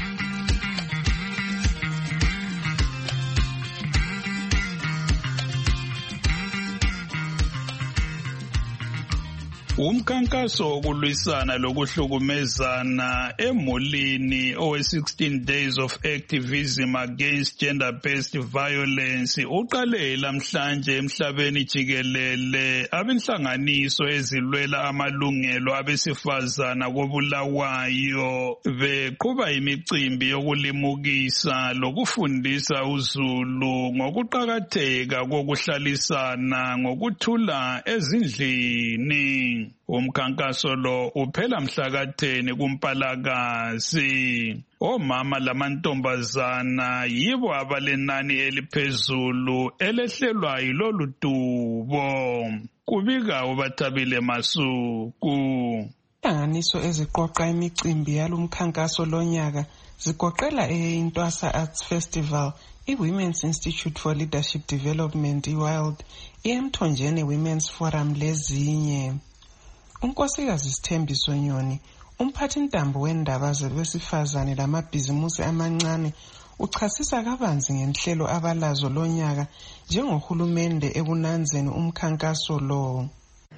Umkhankaso wokulwisana lokuhlukumezana emulini owe sixteen days of activism against gender-based violence uqale lamhlanje emhlabeni jikelele. Abenhlanganiso ezilwela amalungelo abesifazana kobulawayo beqhuba imicimbi yokulimukisa lokufundisa uzulu ngokuqakatheka kokuhlalisana ngokuthula ezindlini. Umkhankaso lo uphela mhla ten kuMpalakazi. Omama lamantombazana yibo abalenani eliphezulu elehlelwa yilolu dubo. Kubika uBathabile Masuku. Inhlanganiso eziqoqa imicimbi yalomkhankaso lonyaka zigoqela eyeintwasa Arts Festival, i-Women's Institute for Leadership Development, i-WILD, i-Emthonjeni Women's Forum lezinye. uNkosikazi Sithembiso Nyoni, umphathintambo wendaba zabesifazane lamabhizimusi amancane, uchasisa kabanzi ngenhlelo abalazo lonyaka njengohulumende ekunanzeni umkhankaso lo.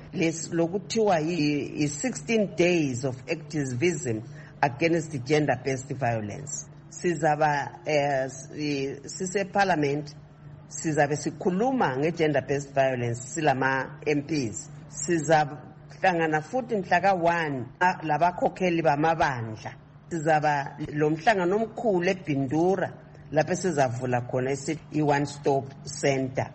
Lokuthiwa yi-sixteen days of activism against gender-based violence. Sizaba eh, sise parliament sizabe sikhuluma nge-gender-based violence silama M Ps. Sizahlangana futhi mhla ka one labakhokheli bamabandla. Sizaba lo mhlangano omkhulu eBindura lapho sizavula khona i-one stop center.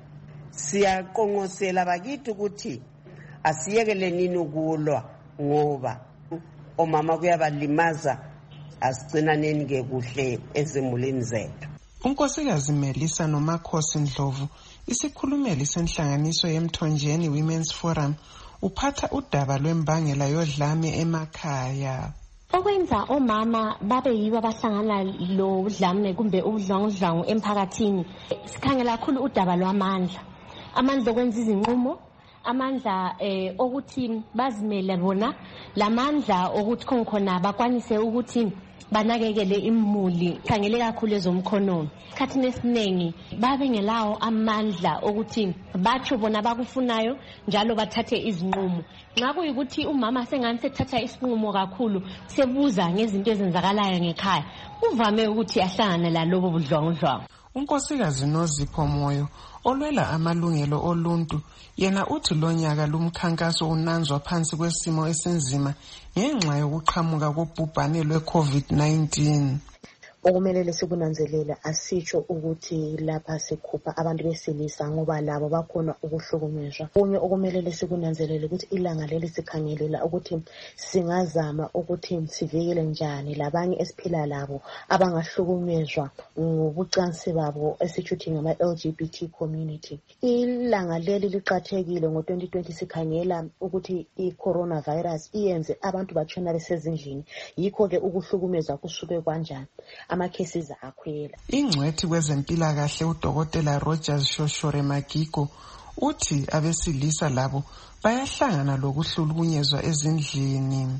Siyaqonqosela bakithi ukuthi asiyekele nini ukulwa ngoba omama kuyabalimaza, asigcinaneni ke kuhle ezimulini zethu. uNkosikazi Melisa Nomakhosi Ndlovu, isikhulumeli senhlanganiso yeMthonjeni Women's Forum, uphatha udaba lwembangela yodlame emakhaya. Okwenza omama babe yibo abahlangana lo udlame kumbe udlangudlangu emphakathini, sikhangela kakhulu udaba lwamandla. Amandla okwenza izinqumo, amandla eh okuthi bazimele bona, lamandla okuthi khona bakwanise ukuthi banakekele imuli, khangele kakhulu ezomkhonomi. Isikhathini esiningi babe ngelawo amandla okuthi batsho bona bakufunayo njalo bathathe izinqumo. Nxa kuyikuthi umama sengani sethatha isinqumo kakhulu sebuza ngezinto ezenzakalayo ngekhaya, uvame ukuthi ahlangane lalobo budlwangudlwangu. uNkosikazi Nozipho Moyo, olwela amalungelo oluntu, yena uthi lonyaka lumkhankaso unanzwa phansi kwesimo esenzima ngenxa yokuqhamuka kobhubhane lwe-COVID nineteen. Okumelele sikunanzelela asitsho ukuthi lapha sikhupha abantu besilisa ngoba labo bakhona ukuhlukunyezwa. Kunye okumelele sikunanzelele ukuthi ilanga leli sikhangelela ukuthi singazama ukuthi sivikele njani labanye esiphila labo abangahlukunyezwa ngobucansi babo esichuthi ngama L G B T community. Ilanga leli liqathekile ngo twenty twenty sikhangela ukuthi i-coronavirus iyenze abantu batshona besezindlini, yikho ke ukuhlukumeza kusuke kanjani. Amacases akhwela. Ingcwethi kwezempilakahle uDokotela Rogers Shoshore Magigo uthi abesilisa labo bayahlangana lokuhlukunyezwa ezindlini.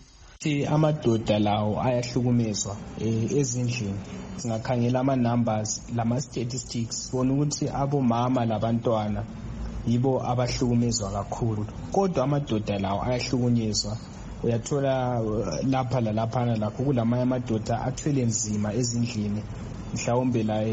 Amadoda lawo ayahlukumezwa ezindlini. Singakhangela ama numbers lama statistics bona ukuthi abomama labantwana yibo abahlukumezwa kakhulu. Kodwa amadoda lawo ayahlukunyezwa. Uyathola lapha lalaphana lapho kulamanye amadoda athwele nzima ezindlini, mhlawumbe la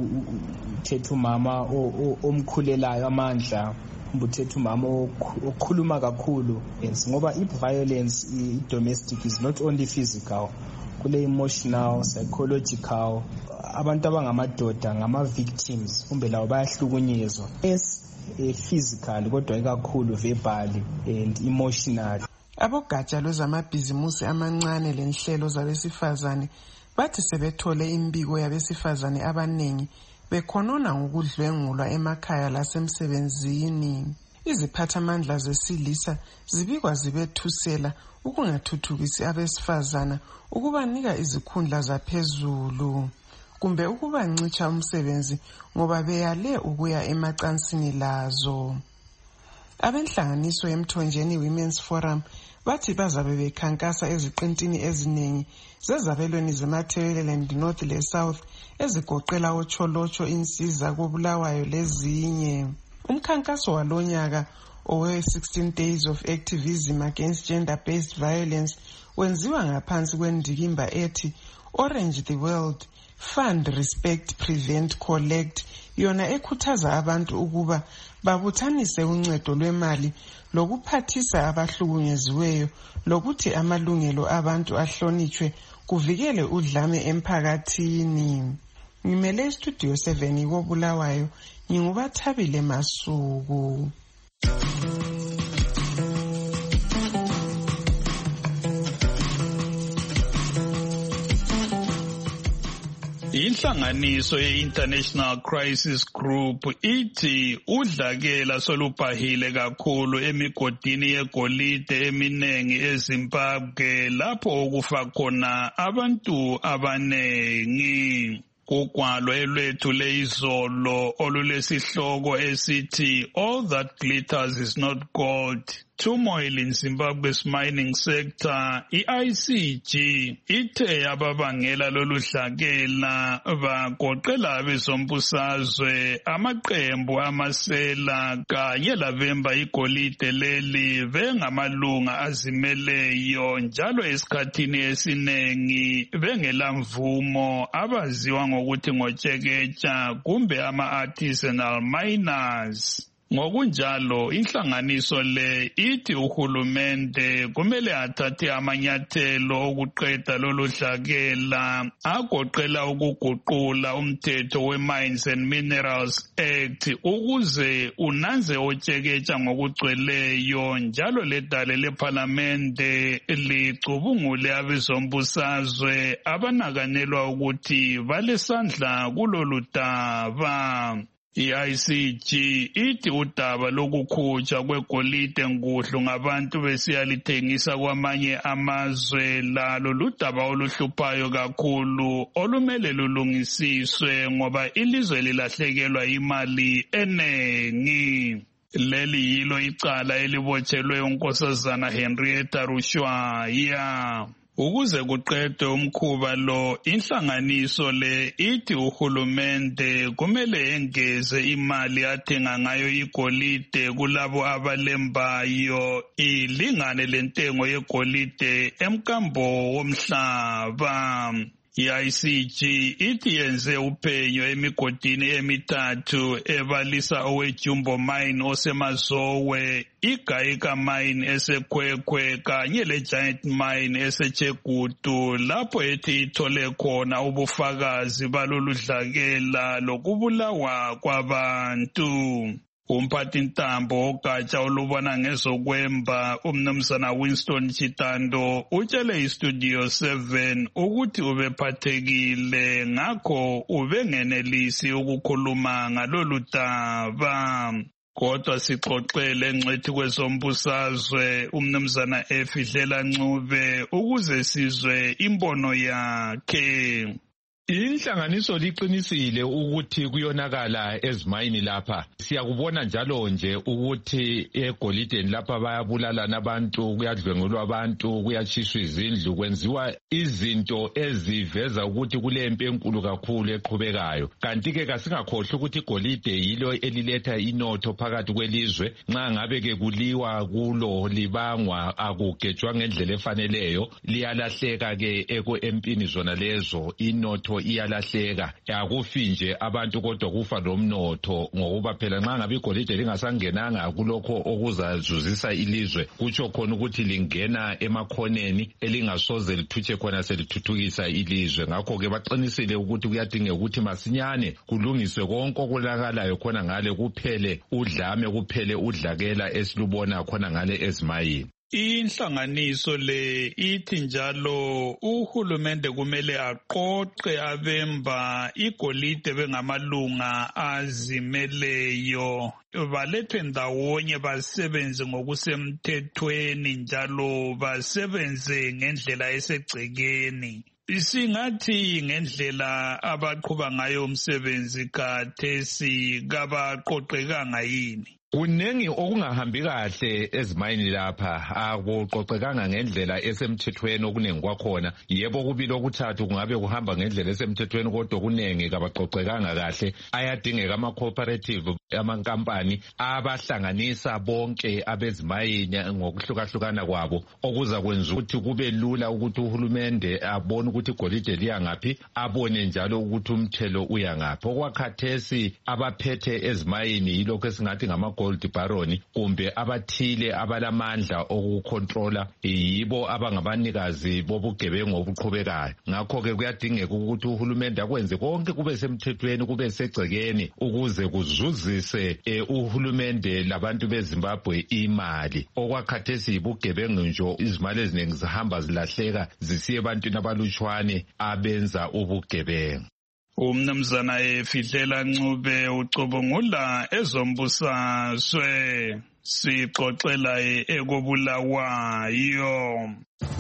uthethe umama omkhulelayo amandla, uthethe umama okhuluma kakhulu. Yes, ngoba i-violence i-domestic is not only physical, kule emotional, psychological. Abantu abangamadoda ngama-victims kumbe lawo bayahlukunyezwa. Yes, physical kodwa ikakhulu verbally and emotionally. Abogatsha lwezamabhizimusi amancane lenhlelo zabesifazane bathi sebethole imbiko yabesifazane abanengi bekhonona ngokudlwengulwa emakhaya lasemsebenzini. Iziphathamandla zesilisa zibikwa zibethusela ukungathuthukisi abesifazana, ukubanika izikhundla zaphezulu kumbe ukubancitsha umsebenzi ngoba beyale ukuya emacansini lazo. Abenhlanganiso yeMthonjeni Women's Forum bathi bazabe bekhankasa eziqintini eziningi zezabelweni zeMatabeleland North le South ezigoqela oCholocho, Insiza, koBulawayo lezinye. Umkhankaso walonyaka owe sixteen days of activism against gender-based violence wenziwa ngaphansi kwendikimba ethi Orange the World, Fund, Respect, Prevent, Collect, yona ekhuthaza abantu ukuba babuthanise uncedo lwemali lokuphathisa abahlukunyeziweyo lokuthi amalungelo abantu ahlonitshwe kuvikele udlame emphakathini. Ngimele istudio seven koBulawayo, nginguBathabile Masuku. Inhlanganiso ye-International Crisis Group ithi udlakela solubhahile kakhulu emigodini yegolide eminengi eZimbabwe lapho okufa khona abantu abanengi. Kugwalo elwethu leyizolo olulesihloko esithi All That Glitters Is Not Gold. Turmoil in Zimbabwe's mining sector, I C G ithe ababangela lolu dlakela bagoqela abezombusazwe, amaqembu amasela kanye labemba igolide leli bengamalunga azimeleyo njalo esikhathini esinengi bengelamvumo abaziwa ngokuthi ngotsheketsha kumbe ama-artisanal miners. Ngokunjalo inhlanganiso le ithi uhulumende kumele athathe amanyathelo okuqeda lolu dlakela agoqela ukuguqula umthetho we-Mines and Minerals Act ukuze unanze otsheketsha ngokugcweleyo njalo ledale lephalamende licubungule abezombusazwe abanakanelwa ukuthi balesandla kulolu daba. I C G ithi udaba lokukhutshwa kwegolide ngudlu ngabantu besiyalithengisa kwamanye amazwe lalo ludaba oluhluphayo kakhulu olumele lulungisiswe ngoba ilizwe lilahlekelwa imali enengi. Leli yilo icala elibotshelwe unkosazana Henrietta Rushwaya. Ukuze kuqedwe umkhuba lo, inhlanganiso le ithi uhulumende kumele engeze imali athenga ngayo igolide kulabo abalembayo ilingane lentengo yegolide emkambo womhlaba. I C G ithi yenze uphenyo emigodini emithathu ebalisa oweJumbo Mine osemazowe, iGaika Mine eseKwekwe kanye leGiant Mine eseChegutu lapho ethi ithole khona ubufakazi balolu dlakela lokubulawa kwabantu. Umphathintambo wogatsha olubona ngezokwemba umnumzana Winston Chitando utshele iStudio seven ukuthi ubephathekile ngakho ubengenelisi ukukhuluma ngalolu daba. Kodwa sixoxele ngcethi kwezombusazwe umnumzana Efidlela Ncube ukuze sizwe imbono yakhe. Inhlanganiso liqinisile ukuthi kuyonakala ezimayini lapha. Siyakubona njalo nje ukuthi egolideni lapha bayabulalana abantu, kuyadlwengulwa abantu, kuyatshiswa izindlu, kwenziwa izinto eziveza ukuthi kulempi enkulu kakhulu eqhubekayo. Kanti ke kasingakhohlwa ukuthi igolide yilo eliletha inotho phakathi kwelizwe. Nxa ngabe ke kuliwa kulo libangwa akugejwa ngendlela efaneleyo, liyalahleka ke empini zona lezo inotho iyalahleka. Akufi nje abantu kodwa kufa lomnotho ngokuba phela nxa ngabe igolide lingasangenanga kulokho okuzazuzisa ilizwe kutsho khona ukuthi lingena emakhoneni elingasoze lithutshe khona selithuthukisa ilizwe. Ngakho ke baqinisile ukuthi kuyadingeka ukuthi masinyane kulungiswe konke okulakalayo khona ngale, kuphele udlame, kuphele udlakela esilubona khona ngale ezimayini. Inhlanganiso le ithi njalo uhulumende kumele aqoqe abemba igolide bengamalunga azimeleyo, balethwe ndawonye basebenze ngokusemthethweni njalo basebenze ngendlela esegcekeni. Singathi ngendlela abaqhuba ngayo umsebenzi khathesi kabaqoqekanga yini? Kunengi okungahambi kahle ezimayini lapha, akuqoqekanga ngendlela esemthethweni okunengi kwakhona. Yebo kubili okuthathu kungabe kuhamba ngendlela esemthethweni kodwa kunengi kabaqoqekanga kahle. Ayadingeka ama-cooperative, amankampani abahlanganisa bonke abezimayini ngokuhlukahlukana kwabo, okuza kwenza ukuthi kube lula ukuthi uhulumende abone ukuthi igolide liya ngaphi, abone njalo ukuthi umthelo uya ngaphi. Okwakhathesi abaphethe ezimayini yilokho esingathi ngama gold baron kumbe abathile abalamandla okukontrola, yibo abangabanikazi bobugebengu obuqhubekayo. Ngakho ke kuyadingeka ukuthi uhulumende akwenze konke kube semthethweni, kube segcekeni ukuze kuzuzise eh, uhulumende labantu beZimbabwe imali. Okwakhathesi yibugebengu nje, izimali eziningi zihamba zilahleka zisiye ebantwini abalutshwane abenza ubugebengu. Umnumzana Efihlela Ncube ucubungula ezombusazwe sixoxela ekobulawayo.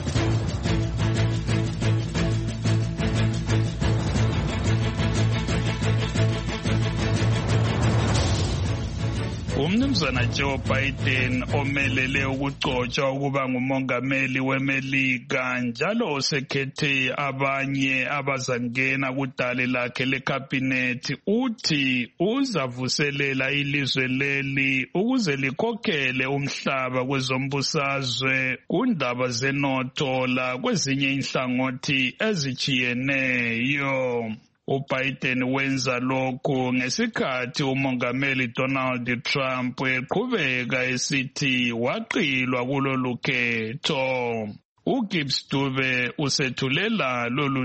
Umnumzana Joe Biden omelele ukugcotshwa ukuba ngumongameli weMelika njalo osekhethe abanye abazangena kudale lakhe lekhabhinethi uthi uzavuselela ilizwe leli ukuze likhokhele umhlaba kwezombusazwe kundaba zenotho la kwezinye inhlangothi ezijiyeneyo. uBiden wenza lokhu ngesikhathi umongameli Donald Trump eqhubeka esithi waqilwa kulolu khetho. uGibbs Dube usethulela lolu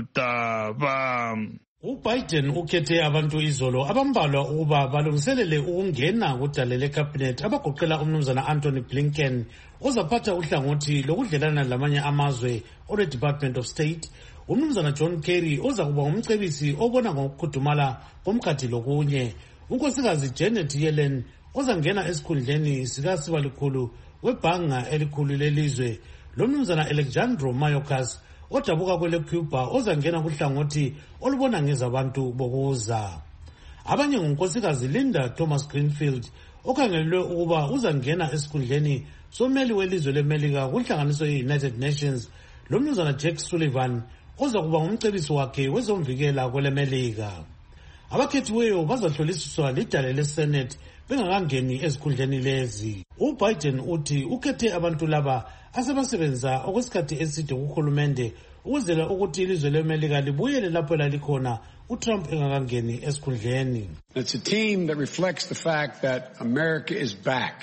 daba. uBiden ukhethe abantu izolo abambalwa ukuba balungiselele ukungena kudale lekhabhinethi abagoqela umnumzana Anthony Blinken ozaphatha uhlangothi lokudlelana lamanye amazwe ole Department of State, umnumzana John Kerry oza kuba ngumcebisi obona ngokukhudumala komkhathi lokunye, unkosikazi Janet Yellen ozangena esikhundleni sikasibalikhulu webhanga elikhulu lelizwe, lomnumzana Alejandro Mayorkas odabuka kwele Cuba ozangena kuhlangothi olubona ngezabantu bokuza. Abanye ngunkosikazi Linda Thomas Greenfield okhangelelwe ukuba uzangena esikhundleni someli welizwe leMelika kuhlanganiso ye-United Nations, lomnumzana Jack Sullivan oza kuba ngumcebisi wakhe wezomvikela kweleMelika. Abakhethiweyo bazahlolisiswa lidale leSenate bengakangeni ezikhundleni lezi. uBiden uthi ukhethe abantu laba asebasebenza okwesikhathi eside kuhulumende ukwenzela ukuthi ilizwe leMelika libuyele lapho lalikhona uTrump engakangeni esikhundleni. It's a team that reflects the fact that America is back,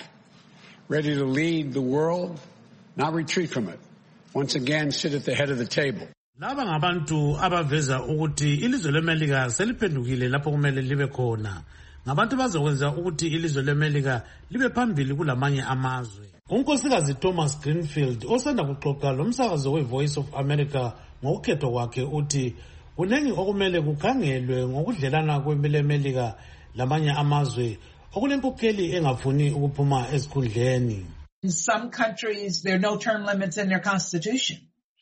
ready to lead the world, not retreat from it. Once again, sit at the head of the table. Laba ngabantu abaveza ukuthi ilizwe leMelika seliphendukile lapho kumele libe khona. Ngabantu bazokwenza ukuthi ilizwe leMelika libe phambili kulamanye amazwe. Unkosikazi Thomas Greenfield osanda kuxoxa lomsakazo weVoice of America ngokukhetho kwakhe uthi kunengi okumele kukhangelwe ngokudlelana kweMelika lamanye amazwe okulenkokheli engafuni ukuphuma esikhundleni. In some countries, there are no term limits in their constitution.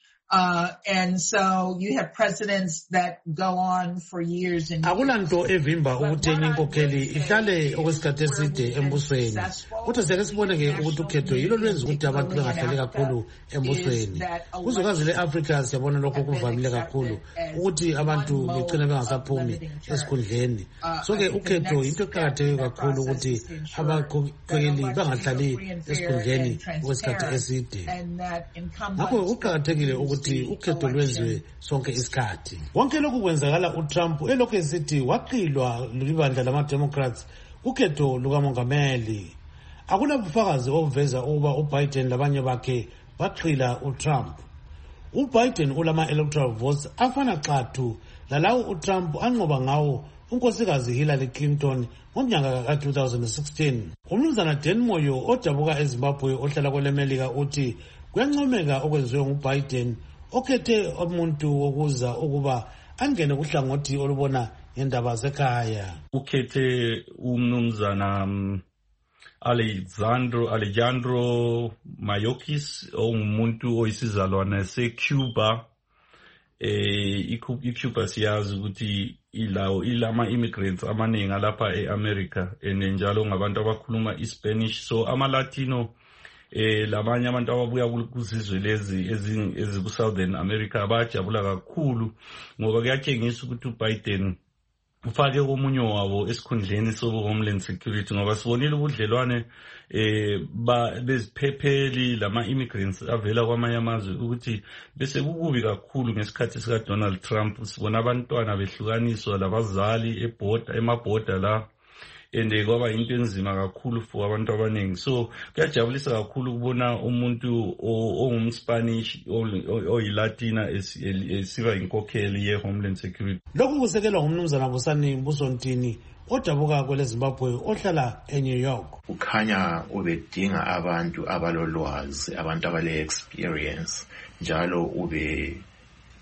Uh, and so you have presidents that go on for years and years. Akulanto evimba ukuthi inkokheli ihlale okwesikhathi eside embusweni. Kodwa sike sibone ke ukuthi ukhetho yilo lwenza ukuthi abantu bengahlali kakhulu embusweni. Kuzwekazi leAfrica siyabona lokho kuvamile kakhulu ukuthi abantu begcina bengasaphumi esikhundleni. So ke ukhetho into eqhakatheke kakhulu ukuthi abakhokheli bangahlali esikhundleni okwesikhathi eside. Ngakho uqhakathekile ukuthi ukhetho lwenziwe sonke isikhathi. Wonke lokhu kwenzakala uTrump elokhu esithi waqilwa libandla lama-Democrats ukhetho lukamongameli. Akunabufakazi obuveza ukuba uBiden labanye bakhe baqila uTrump. uBiden ulama-electoral votes afana xathu lalawo uTrump anqoba ngawo unkosikazi Hillary Clinton ngomnyaka ka two thousand sixteen. Umnumzana Dan Moyo odabuka eZimbabwe ohlala kweleMelika uthi kuyancomeka okwenziwe nguBiden okhethe umuntu wokuza ukuba angene kuhlangothi olubona ngendaba zekhaya. Ukhethe umnumzana um, Alejandro Alejandro Mayorkas ongumuntu oyisizalwane seCuba. Eh iCuba siyazi ukuthi ilawo ilama immigrants amaningi alapha eAmerica enenjalo ngabantu abakhuluma iSpanish, so ama Latino eh labanye abantu ababuya kuzizwe lezi eziku Southern America bajabula kakhulu ngoba kuyatshengisa ukuthi uBiden ufake omunye wabo esikhundleni sobu Homeland Security ngoba sibonile ubudlelwane eh beziphepheli lama immigrants avela kwamanye amazwe ukuthi bese kukubi kakhulu ngesikhathi sika Donald Trump. Sibona abantwana behlukaniswa labazali eborder emaborder la ende kwaba into enzima kakhulu for abantu abaningi. So kuyajabulisa kakhulu ukubona umuntu ongumSpanish oyilatina esiba inkokheli yeHomeland Security. Lokhu kusekelwa ngumnumzana Busani Mbusontini odabuka kwele Zimbabwe ohlala eNew York. Ukhanya ubedinga abantu abalolwazi, abantu abale experience, njalo ube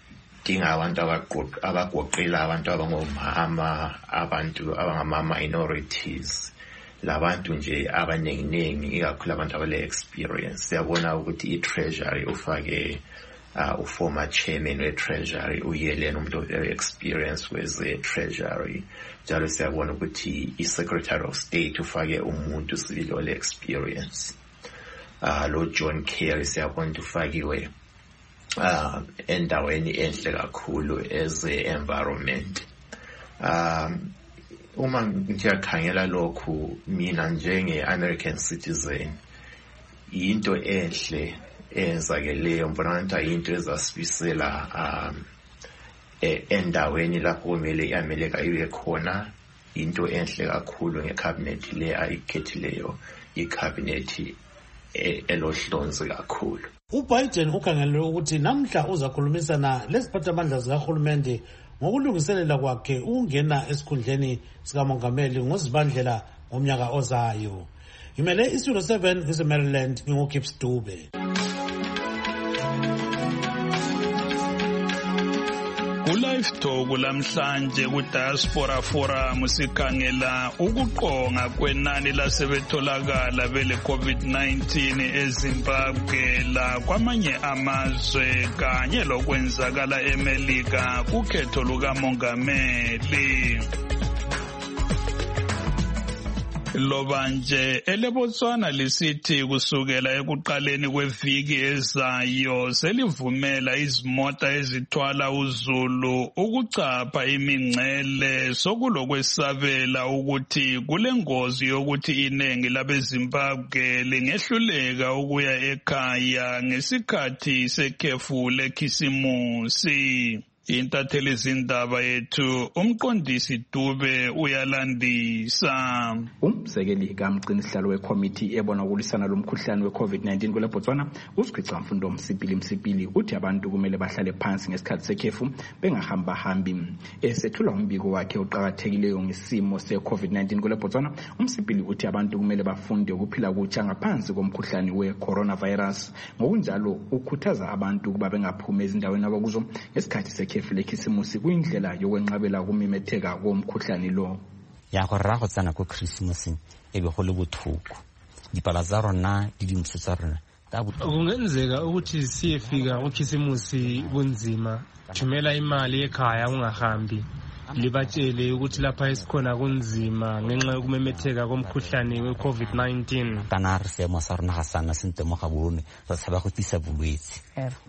sidinga abantu abagoqela abantu abangomama, abantu abangama-minorities, labantu nje abanenginengi, ikakhulu abantu abale experience. Siyabona ukuthi i-treasury ufake uh, uformer chairman we-treasury uyelena umuntu very experienced kweze-treasury. Njalo siyabona ukuthi i-secretary of state ufake umuntu sibili ole experience. Uh, lo John Kerry siyabona ukuthi ufakiwe uh, endaweni enhle kakhulu eze-environment. Um, uma ngiyakhangela lokhu mina njenge-American citizen, into enhle enzakeleyo, mbona ngathi into ezasibisela um endaweni lapho kumele i-America ibe khona, into enhle kakhulu ngecabinet le ayikhethileyo, icabinet elohlonzi kakhulu. uBiden ukhangelele ukuthi namhla uzakhulumisana lesiphathamandla zikahulumende ngokulungiselela kwakhe ukungena esikhundleni sikamongameli ngoZibandlela ngomnyaka ozayo. Imele iStudio seven kuse-Maryland, nginguKips Dube. Ku-Live Talk lamhlanje ku-Diaspora Forum sikhangela ukuqonga kwenani lasebetholakala bele COVID nineteen eZimbabwe la kwamanye amazwe kanye lokwenzakala eMelika kukhetho lukamongameli. Loba nje eleBotswana lisithi kusukela ekuqaleni kweviki ezayo selivumela izimota ezithwala uzulu ukuchapha imingcele sokulokwesabela ukuthi kulengozi yokuthi iningi labeZimbabwe lingehluleka ukuya ekhaya ngesikhathi sekhefu lekhisimusi. Intatheli zindaba yethu umqondisi Dube uyalandisa. Umsekeli kamgcinisihlalo wekomiti ebona ukulisana lomkhuhlane we-COVID nineteen kule Botswana uSikhwica Mfundo Msipili Msipili uthi abantu kumele bahlale phansi ngesikhathi sekhefu bengahamba hambi. Esethula umbiko wakhe oqhakathekileyo ngesimo se-COVID nineteen kule Botswana, uMsipili uthi abantu kumele bafunde ukuphila kutsha ngaphansi komkhuhlane we-coronavirus. Ngokunjalo ukhuthaza abantu ukuba bengaphumi ezindaweni abakuzo ngesikhathi sekhefu lekhisimusi kuyindlela yokwenqabela ukumemetheka komkhuhlane lo. Ya go rra go tsana ko Christmas e be go le bothuko dipala tsa rona di dimso tsa rona kungenzeka ukuthi siyefika ukhisimusi bunzima thumela imali ekhaya ungahambi libatshele ukuthi lapha esikhona kunzima ngenxa yokumemetheka komkhuhlane we-COVID nineteen kana re semo sa rona ga sana sente mo ga bone re tshaba go tisa bolwetse.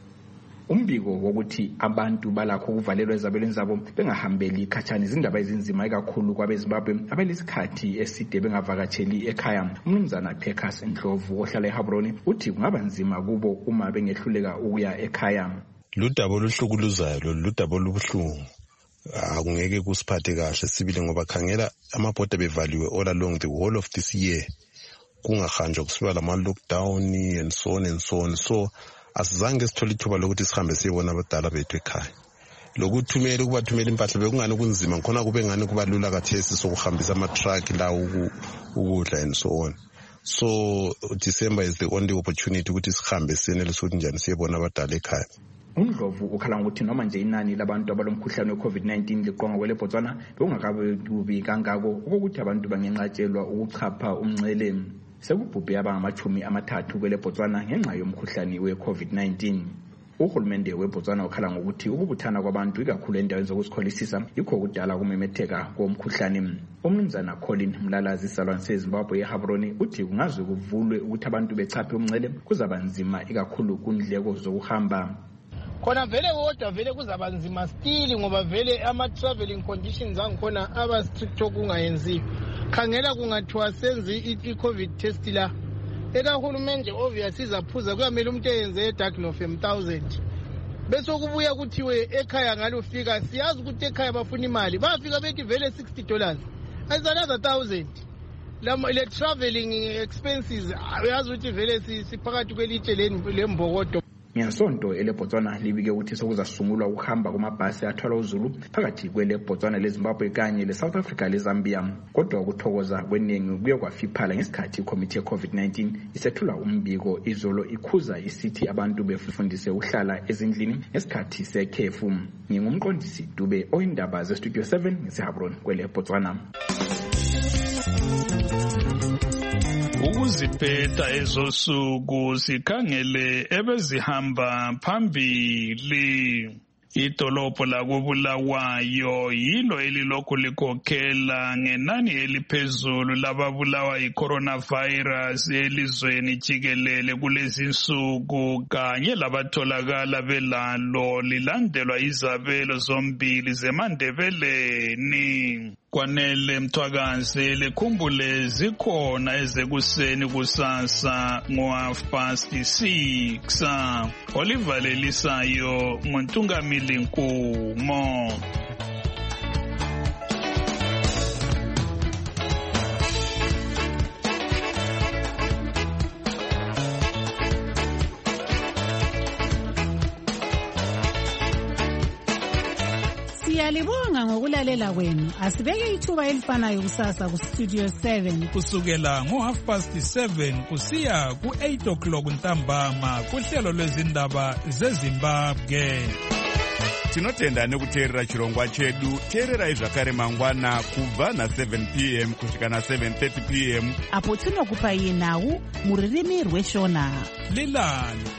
Umbiko wokuthi abantu balakho ukuvalelwa ezabelweni zabo bengahambeli khatshana izindaba ezinzima ikakhulu kwabeZimbabwe abelesikhathi eside bengavakatsheli ekhaya. Umnumzana Pecas Ndlovu ohlala eHabroni uthi kungaba nzima kubo uma bengehluleka ukuya ekhaya. Ludaba oluhlukuluzayo lo ludaba olubuhlungu akungeke kusiphathe kahle sibili ngoba khangela amabhoda bevaliwe all along the whole of this year kungahanjwa kusiba lama lockdown and so on and so on. So asizange sithole ithuba lokuthi sihambe siyebona abadala bethu ekhaya. Lokuthumela ukubathumela impahla bekungani kunzima khona kube ngani kuba lula kathesi sokuhambisa ama truck la ukudla and so on. So December is the only opportunity ukuthi sihambe senele sokuthi njani siyebona abadala ekhaya. Undlovu ukhala ukuthi noma nje inani labantu abalomkhuhlane we-COVID nineteen liqonga kwele Botswana bekungakabe kubi kangako ukuthi abantu bangenqatshelwa ukuchapha umngcele. Sekubhubhe abangamachumi amathathu kwele Botswana ngenxa yomkhuhlane we-COVID nineteen. Uhulumende weBotswana ukhala ngokuthi ukubuthana kwabantu ikakhulu endaweni zokusikholisisa yikho kudala kumemetheka komkhuhlane. Umnumzana Colin Mlalazi isalwane seZimbabwe eHabroni uthi kungaze kuvulwe ukuthi abantu bechaphe umngcele kuzaba nzima ikakhulu kundleko zokuhamba. Khona vele kodwa vele kuzaba nzima still ngoba vele ama traveling conditions angikhona aba strict okungayenziwa. Khangela kungathiwa senze i-COVID test la ekahulumende obviously izaphuza kuyamela umuntu eyenze e-diagnose one thousand bese kubuya kuthiwe ekhaya ngalufika siyazi ukuthi ekhaya bafuna imali bafika bethi vele sixty dollars as another one thousand le traveling expenses uyazi ukuthi vele siphakathi kwelitshe lembokodo. ngesonto eleBotswana libike ukuthi sokuzasungulwa ukuhamba kumabhasi athwala uZulu phakathi kweleBotswana leZimbabwe kanye leSouth Africa leZambia. Kodwa ukuthokoza kweningi kuye kwafiphala ngesikhathi iCommittee ye-COVID nineteen isethula umbiko izolo ikhuza isithi abantu befundise uhlala ezindlini ngesikhathi sekhefu. Ngingumqondisi Dube oyindaba zeStudio seven ngeseHabron kweleBotswana. Ukuziphetha ezosuku sikhangele ebezihamba phambili. Idolobho lakoBulawayo yilo elilokhu likhokhela ngenani eliphezulu lababulawa yi-coronavirus elizweni jikelele kulezi nsuku kanye labatholakala belalo lilandelwa izabelo zombili zeMandebeleni. Kwanele Mthwakazi likhumbule zikhona ezekuseni kusasa ngo half past six. Olivalelisayo nguNtungamili Nkumo. Siyalibonga ngokulalela kwenu. Asibeke ithuba elifanayo kusasa ku Studio seven kusukela ngo half past seven kusiya ku eight o'clock ntambama kuhlelo lwezindaba zeZimbabwe. Tinotenda nekuteerera chirongwa chedu. Teererai zvakare mangwana kubva na seven p m kusvika na seven thirty p m apo tinokupai nhau muririmi rweshona. Lilani